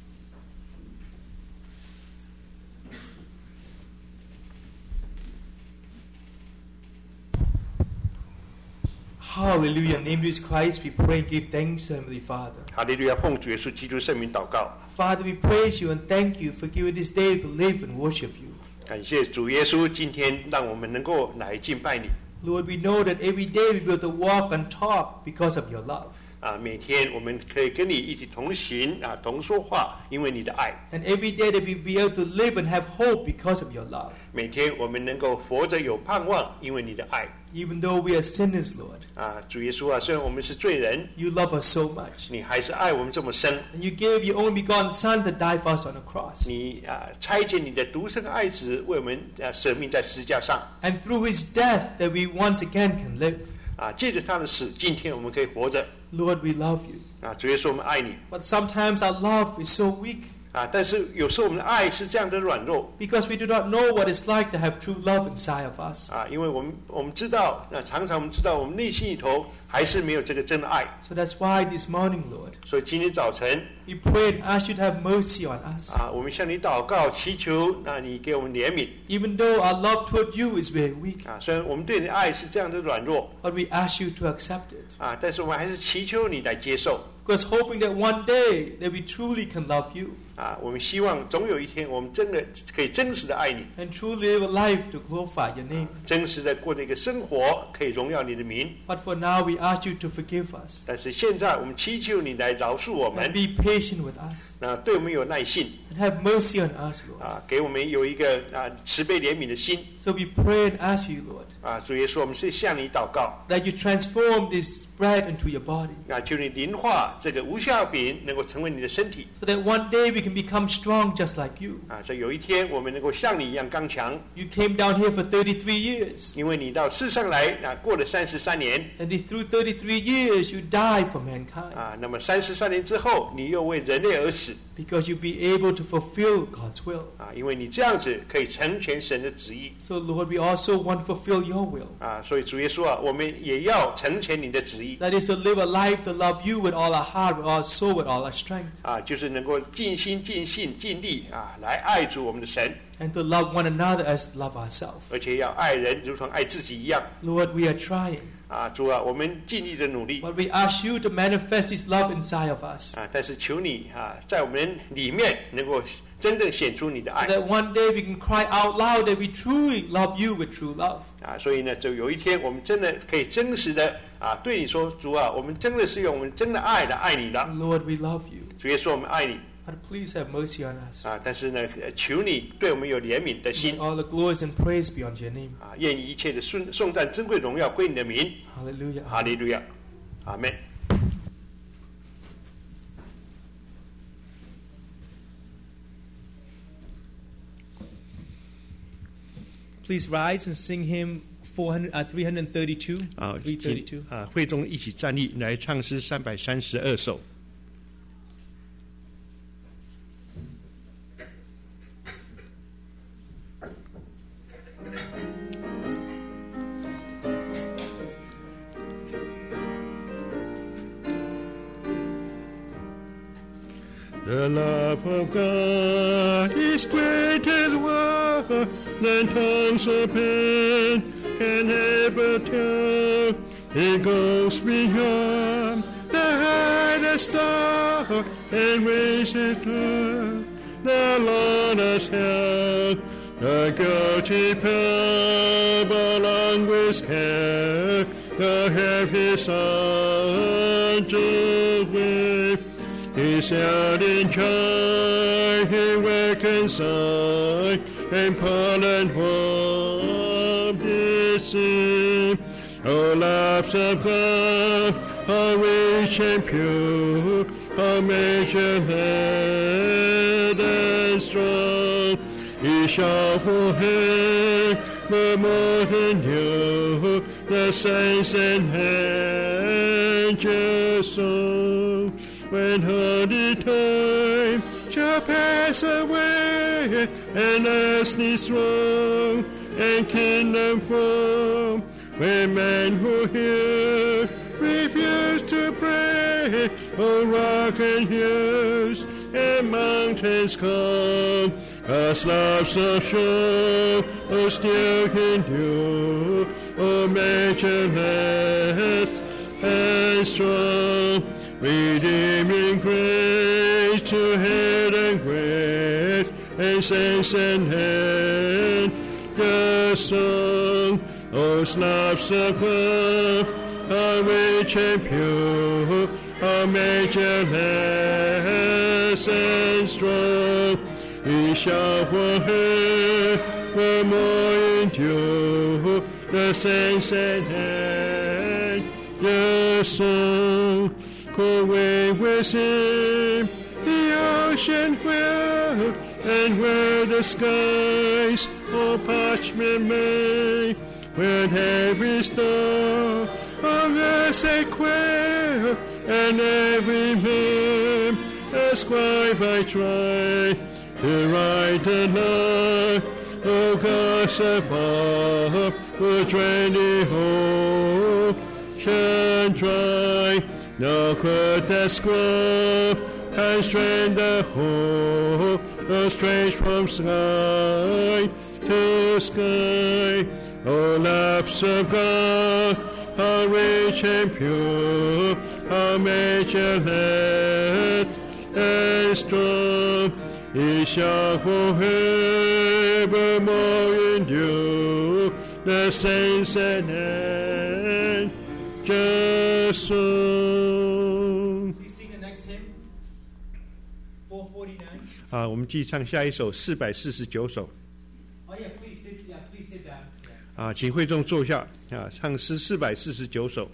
Hallelujah. In the name of Jesus Christ, we pray and give thanks to Heavenly Father. 哈利路亚，奉主耶稣基督圣名祷告， Father, we praise you and thank you for giving this day to live and worship you. 感谢主耶稣，今天让我们能够来敬拜你 Lord, we know that every day we will to walk and talk because of your love. 啊，每天我们可以跟你一起同行啊，同说话，因为你的爱。 And every day that we be able to live and have hope because of your love. 每天我们能够活着有盼望，因为你的爱 Even though we are sinners, Lord, 啊，主耶稣啊，虽然我们是罪人， you love us so much. 你还是爱我们这么深。 And you gave your only begotten Son to die for us on the cross. 你啊，差遣你的独生爱子为我们啊舍命在十字架上 And through his death that we once again can live. 啊，借着他的死，今天我们可以活着 Lord, we love you. 啊。主耶稣，我们爱你 But sometimes our love is so weak 啊，但是有时候我们的爱是这样的软弱 because we do not know what it's like to have true love inside of us. 啊，因为我们我们知道，那常常我们知道我们内心里头还是没有这个真的爱， So that's why this morning, Lord, 所以今天早晨 we pray and ask you to have mercy on us. 啊，我们向你祷告，祈求那你给我们怜悯 Even though our love toward you is very weak, 啊。虽然我们对你的爱是这样的软弱 but we ask you to accept it. 啊，但是我们还是祈求你来接受 Because hoping that one day that we truly can love you 啊。我们希望总有一天我们真的可以真实的爱你， and truly live a life to glorify your name. 真实的过的一个生活，可以荣耀你的名。 But for now, we ask you to forgive us 但是现在我们祈求你来饶恕我 and 们， be patient with us 那对我们有耐性 and have mercy on us, Lord. 啊，给我们有一个啊慈悲怜悯的心 So we pray and ask you, Lord, 啊。主耶稣，我们是向你祷告 that you transform this bread into your body 啊，求你灵化这个无效饼，能够成为你的身体 so that one day we can become strong just like you. 啊。这有一天我们能够像你一样刚强， You came down here for thirty-three years, 因为你到世上来啊，过了三十三年 and through thirty-three years you died for mankind 啊。那么三十三年之后，你又为人类而死 because you be able to fulfill God's will. 啊，因为你这样子可以成全神的旨意 So Lord, we also want to fulfill your will. 啊。所以主耶稣啊，我们也要成全你的旨意 That is to live a life to love you with all our heart, with all our soul, with all our strength, 啊，就是能够尽心尽性尽力啊，来爱主我们的神， and to love one another as love ourselves. 而且要爱人如同爱自己一样 Lord, we are trying. 啊，主啊，我们尽力的努力 But we ask you to manifest His love inside of us, 啊，但是求你啊，在我们里面能够真正显出你的 so 爱 that one day we can cry out loud that we truly love you with true love. 啊，所以呢，就有一天我们真的可以真实的啊，对你说，主啊，我们真的是用我们真的爱来爱你的。 Lord, we love you, 主耶稣，我们爱你 but please have mercy on us. 啊，但是呢，呃求你对我们有怜悯的 May 心 all the glories and praise be unto your name. 啊，愿一切的颂颂赞珍贵荣耀归你的名， Hallelujah. 哈利路亚，阿门。 Please rise and sing hymn four hundred, uh, three thirty-two. 啊， three 请 thirty-two. 啊，会中一起站立来唱诗三百三十二首。The love of God is greater world than tongues of pen can ever tell. It goes beyond the highest star and raises love. The Lord has held the guilty pair, but along with care, the heavy son to weep. He said in joy, he reconciled, and pardoned from his sin. O loves of God, how rich and pure, how measureless and strong. He shall for him, but more than you, the saints and angels song. When holy time shall pass away, and earthly throne and kingdom form, when men who hear refuse to pray, O rock and hills and mountains come, as love so sure, O still in you, O measureless and strong. Redeeming grace to head and grace, and saints and angels song. O slaves of God, how rich and pure, how measureless and strong. He shall forevermore endure, the saints and angels song. Away with him the ocean will, and where the skies all parchment made, where every star of earth a quail, and every man a scribe I try to write the line. O gods above, will drain the ocean dry. No could the scroll constrain the whole, no strange from sky to sky. O loves of God, how rich and pure, how measureless and strong. He shall forevermore endure, the saints and angels song. Please sing the next hymn, four forty-nine. 啊，我们继续唱下一首四百四十九首。 Oh yeah, please sit. Yeah, please sit down. Yeah. 啊，请会众坐下啊，唱诗四百四十九首。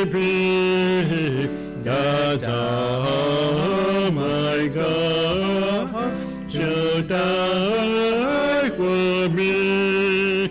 be that thou, my God, shalt die for me.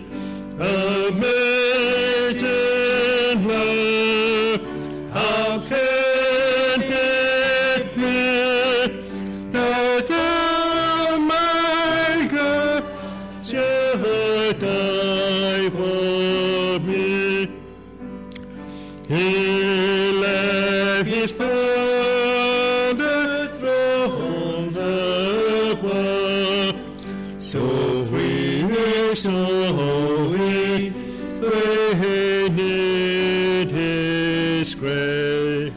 Amazing love, how can it be that thou, my God, shalt die for me? He left his Father thrones above, so free, so holy, beneath his grace,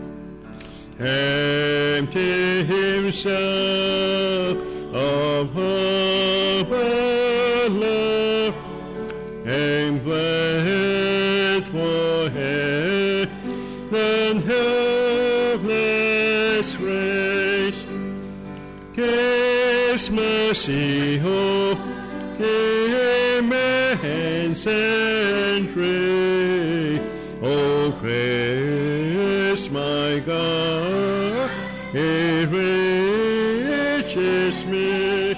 empty himself of hope and love, and bled for heaven helpless race. His mercy, oh, immense and great. Oh, praise my God, it reaches me.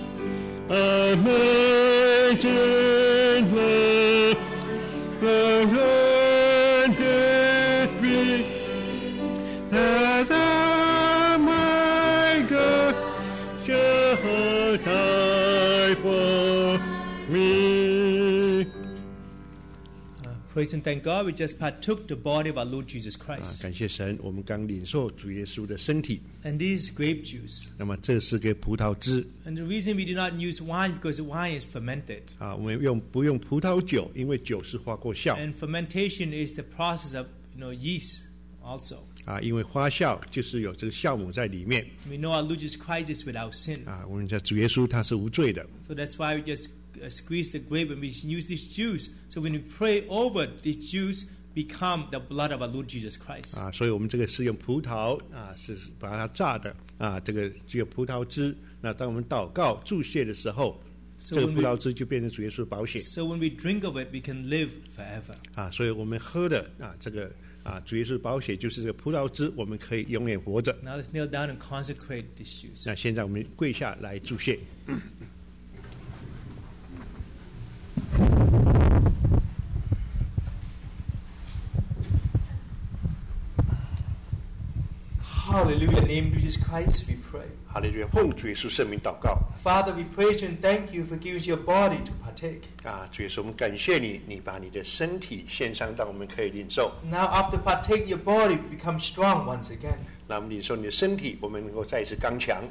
Amazing love, how can it be that thou, my God, shalt die for me? Praise and thank God, we just partook the body of our Lord Jesus 啊， Christ. 感谢神，我们刚领受主耶稣的身体。 And this is grape juice. 那么这是个葡萄汁 And the reason we do not use wine because wine is fermented. 啊，我们用不用葡萄酒，因为酒是发过酵 And fermentation is the process of you know yeast also. 啊，因为发酵就是有这个酵母在里面 We know our Lord Jesus Christ is without sin. 啊。我们讲主耶稣他是无罪的 So that's why we just uh, squeeze the grape and we use this juice. So when we pray over this juice, become the blood of our Lord Jesus Christ. 啊，所以我们这个是用葡萄啊，是把它榨的啊，这个只有葡萄汁。那当我们祷告注泻的时候， So 这个 when 葡 we 萄汁就变成主耶稣的宝血 so when we drink of it, we can live forever. 啊。所以我们喝的啊，这个啊主耶稣的宝血就是这个葡萄汁，我们可以永远活着。 Now let's kneel down and consecrate this juice. 那现在我们跪下来注泻。 Hallelujah. In the name of Jesus Christ, we pray. 哈利路亚，奉主耶稣圣名祷告 Father, we praise you and thank you for giving us your body to partake. 啊，主耶稣，我们感谢你，你把你的身体献上，让我们可以领受。 Now, after partaking your body, we become strong once again. 那我们领受你的身体，我们能够再一次刚强。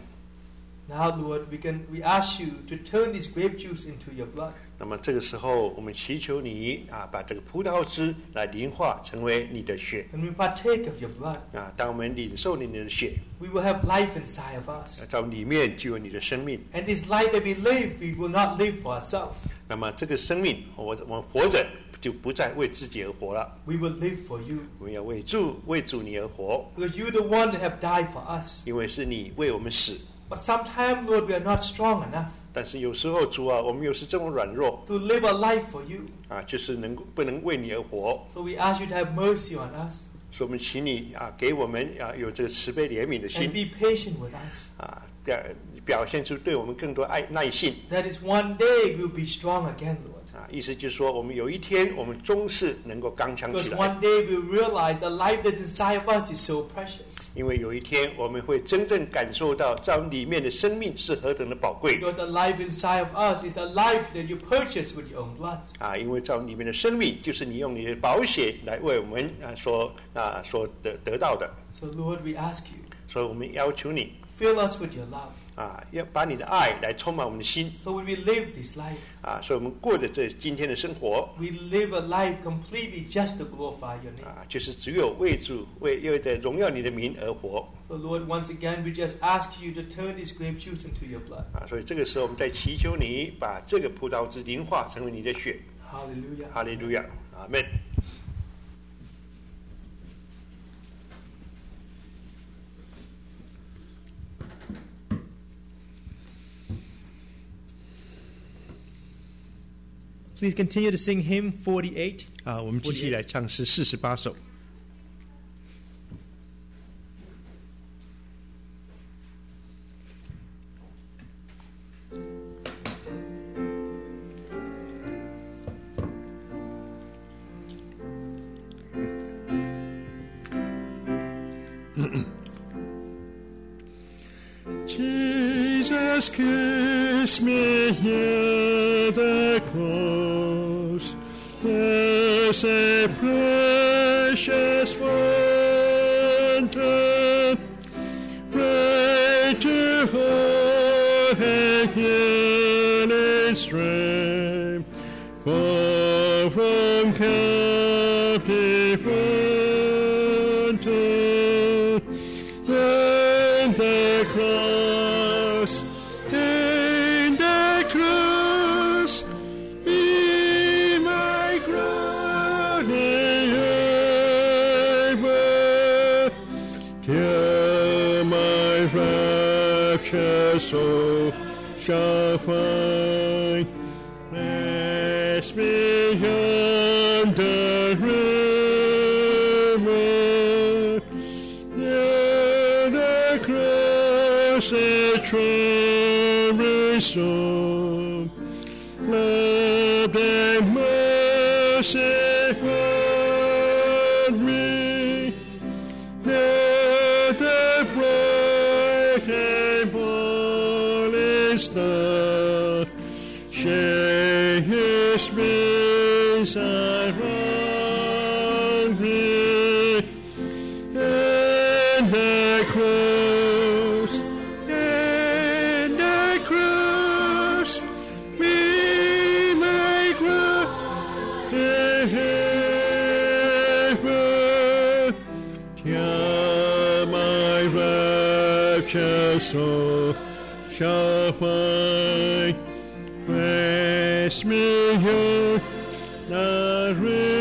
Now, Lord, we can we ask you to turn this grape juice into your blood. 那么这个时候，我们祈求你啊，把这个葡萄汁来凝化，成为你的血 When we partake of your blood, 啊。当我们领受你的血， we will have life inside of us. 在里面就有你的生命。 And this life that we live, we will not live for ourselves. 那么这个生命，我我们活着就不再为自己而活了， We will live for you. 我们要为主为主你而活， Because you're the one that have died for us. 因为是你为我们死。 But sometimes, Lord, we are not strong enough 但是有时候主啊，我们又是这么软弱 to live a life for you. 啊，就是能够不能为你而活。 So we ask you to have mercy on us 所以我们请你啊，给我们啊有这个慈悲怜悯的 and 心 be patient with us. 啊，表表现出对我们更多爱耐性 That is one day we'll be strong again, Lord. 啊。意思就是说，我们有一天我们终是能够刚强起 Because 来， one day we'll realize the life that's inside of us is so precious. 因为有一天我们会真正感受到在里面的生命是何等的宝贵 Because the life inside of us is the life that you purchased with your own blood. 啊。因为在里面的生命就是你用你的宝血来为我们啊所啊所得得到的。 So, Lord, we ask you, 所以我们要求你 fill us with your love. 啊，要把你的爱来充满我们的心 So when we live this life, 啊。所以我们过着这今天的生活 we live a life completely just to glorify your name. 啊，就是只有为主为为的荣耀你的名而活 So, Lord, once again, we just ask you to turn this grape juice into your blood. 啊。所以这个时候我们在祈求你把这个葡萄汁凝化成为你的血。 Hallelujah. 哈利路亚，阿门。 Please continue to sing hymn forty-eight. 啊，我们继续来唱诗四十八首。 just kiss me near the cross. There's a precious fountain, right to hold and healing strength, far from captive fountain, and the cross, and the cross, be my crowning ever, till my rapture soul shall find rest beyond the river, near the cross a trembling storm, love and mercy found me, near the bright and morning star, share his peace around me, and the cross, and the cross, be my cross, ever, till my rapture soul shall find rest me here, the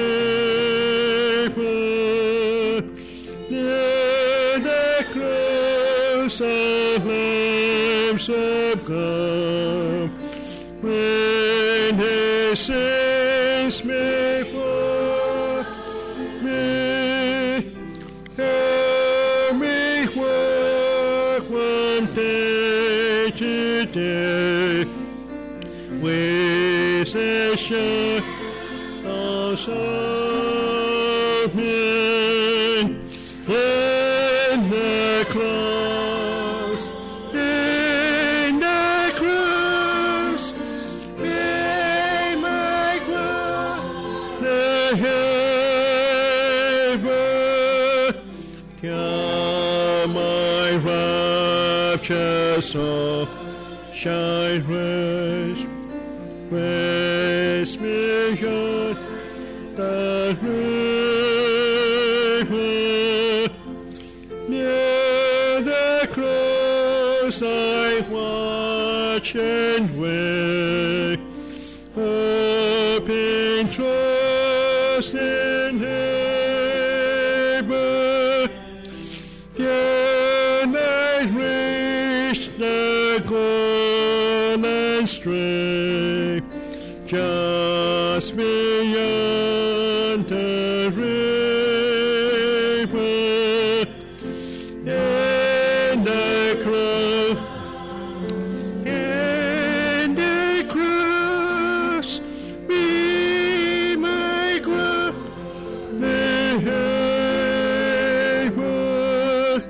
river, near the cross of lambs of God, when his saints may for me, help me walk from day to day, with a shout of something in the cross, in the cross, in my cross, the heaven, come my rapture soul shine rest. Rest me on the river, near the cross I watch and wait, hope in trust and labor, can I reach the goal and strength, just beyond the river, and the cross, and the cross, be my cross, ever,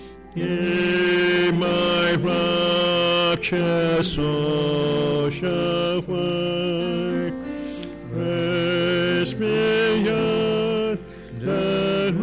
in my rapture soul shall find rest beyond the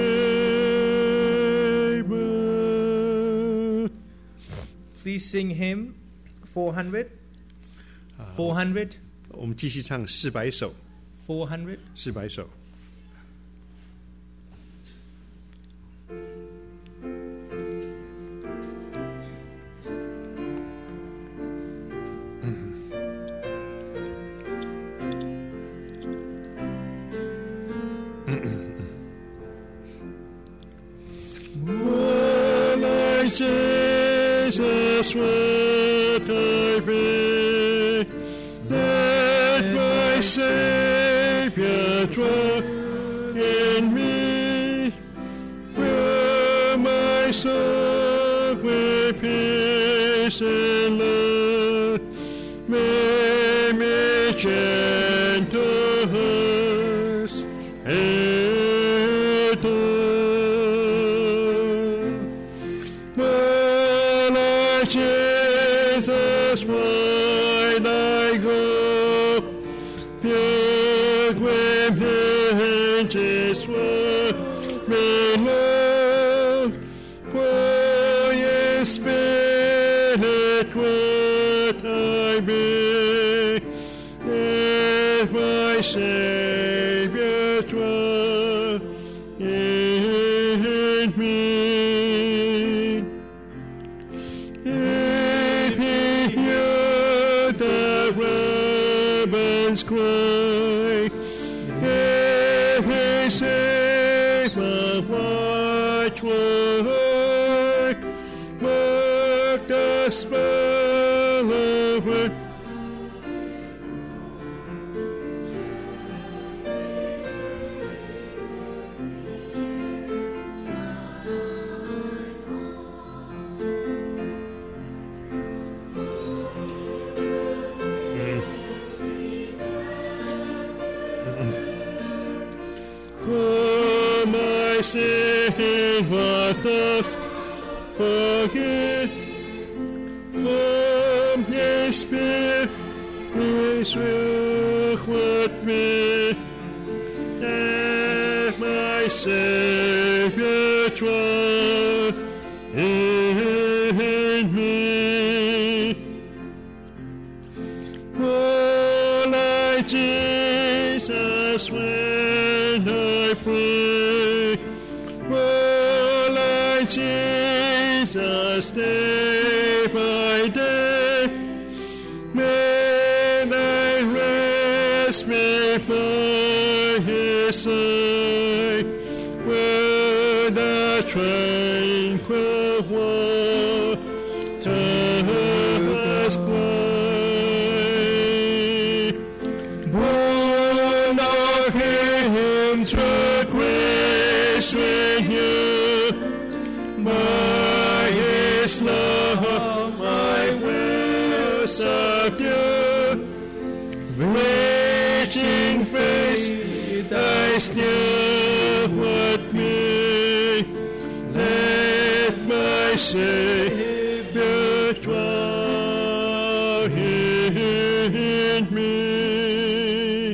river. Please sing hymn four hundred. four hundred. 我们继续唱四百首， four hundred. 四百首。Jesus, what I pray, let my Savior dwell in me, where my soul with peace and love may me gentle hearts adore. Jesus, repentance was made known, for your spirit what I be, if my Savior dwell in me. If he hear the ravens cry, if he save my watch word, mark the spell of it. For my sin, what doth forget? From His Spirit, His will with me, that my Savior dwell in me. Oh, like Jesus, when I pray, oh, like Jesus, day by day, may I rest before His side, where the tranquil waters cry. Born of Him through grace with you, by His love my will subdue, reaching faith I still with me, let my Savior dwell in me.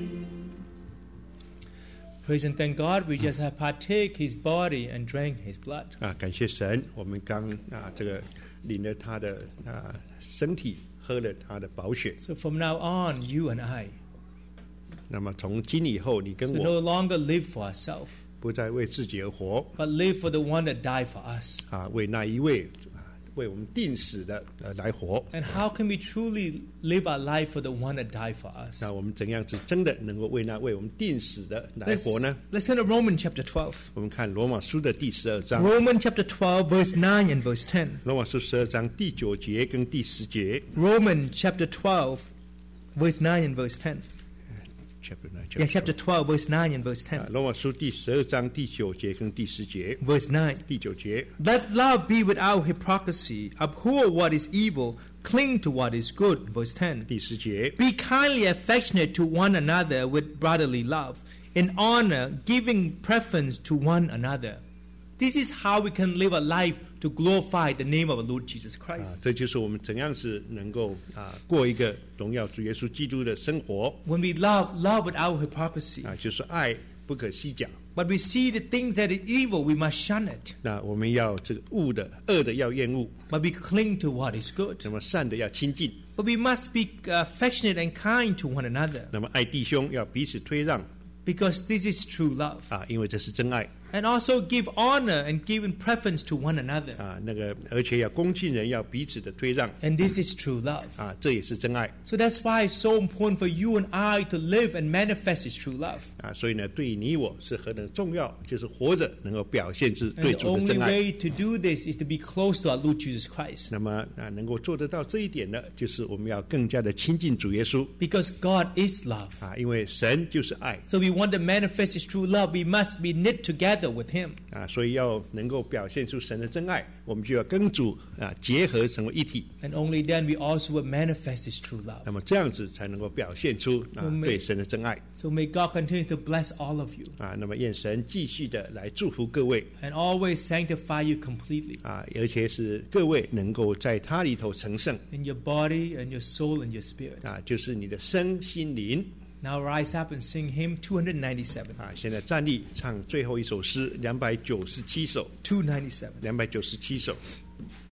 Praise and thank God, we just have partake His body and drank His blood. 啊，感谢神，我们刚啊这个领了他的啊身体，喝了他的宝血。 So from now on, you and I 那么从今以后，你跟 should 我 no longer live for ourselves, 不再为自己而活 but live for the one that died for us. 啊，为那一位啊为我们定死的呃来活。 And how can we truly live our life for the one that died for us? 那我们怎样子真的能够为那为我们定死的来 Let's, 活呢？ let's turn to Romans chapter twelve. 我们看罗马书的第十二章， Romans chapter twelve, verse nine and verse ten. 罗马书十二章第九节跟第十节。 Romans chapter twelve, verse nine and verse ten. Chapter nine, Yeah, chapter twelve, verse nine and verse 啊 ten. 罗马书第十二章第九节跟第十节。 Verse nine. 第九节， Let love be without hypocrisy. Abhor what is evil. Cling to what is good. Verse ten. 第十节， Be kindly affectionate to one another with brotherly love, in honor, giving preference to one another. This is how we can live a life to glorify the name of our Lord Jesus 啊 Christ.， 这就是我们怎样是能够啊过一个荣耀主耶稣基督的生活 When we love, love without hypocrisy. 啊，就是爱不可虚假。 But we see the things that are evil, we must shun it. 那我们要这个恶的、恶的要厌恶， But we cling to what is good. 那么善的要亲近， But we must be affectionate and kind to one another, 那么爱弟兄要彼此推让 because this is true love. 啊，因为这是真爱 And also give honor and give in preference to one another. 啊。那个而且要恭敬人，要彼此的推让 And this is true love. 啊，这也是真爱 So that's why it's so important for you and I to live and manifest His true love. 啊。所以呢，对你我是何等重要，就是活着能够表现出 And 对 the 主的 only 真爱。 way to do this is to be close to our Lord Jesus Christ. 那么啊，能够做得到这一点呢，就是我们要更加的亲近主耶稣 Because God is love. 啊，因为神就是爱 So we want to manifest His true love, we must be knit together with Him. 啊，所以要能够表现出神的真爱，我们就要跟主啊结合成为一体。 And only then we also will manifest His true love. 那么这样子才能够表现出啊我们对神的真爱 So may God continue to bless all of you 啊。那么愿神继续的来祝福各位 and always sanctify you completely 啊，而且使各位能够在他里头成圣 in your body and your soul and your spirit. 啊，就是你的身心灵 Now rise up and sing hymn two ninety-seven. 啊，现在站立唱最后一首诗，两百九十七首， two ninety-seven. 两百九十七首。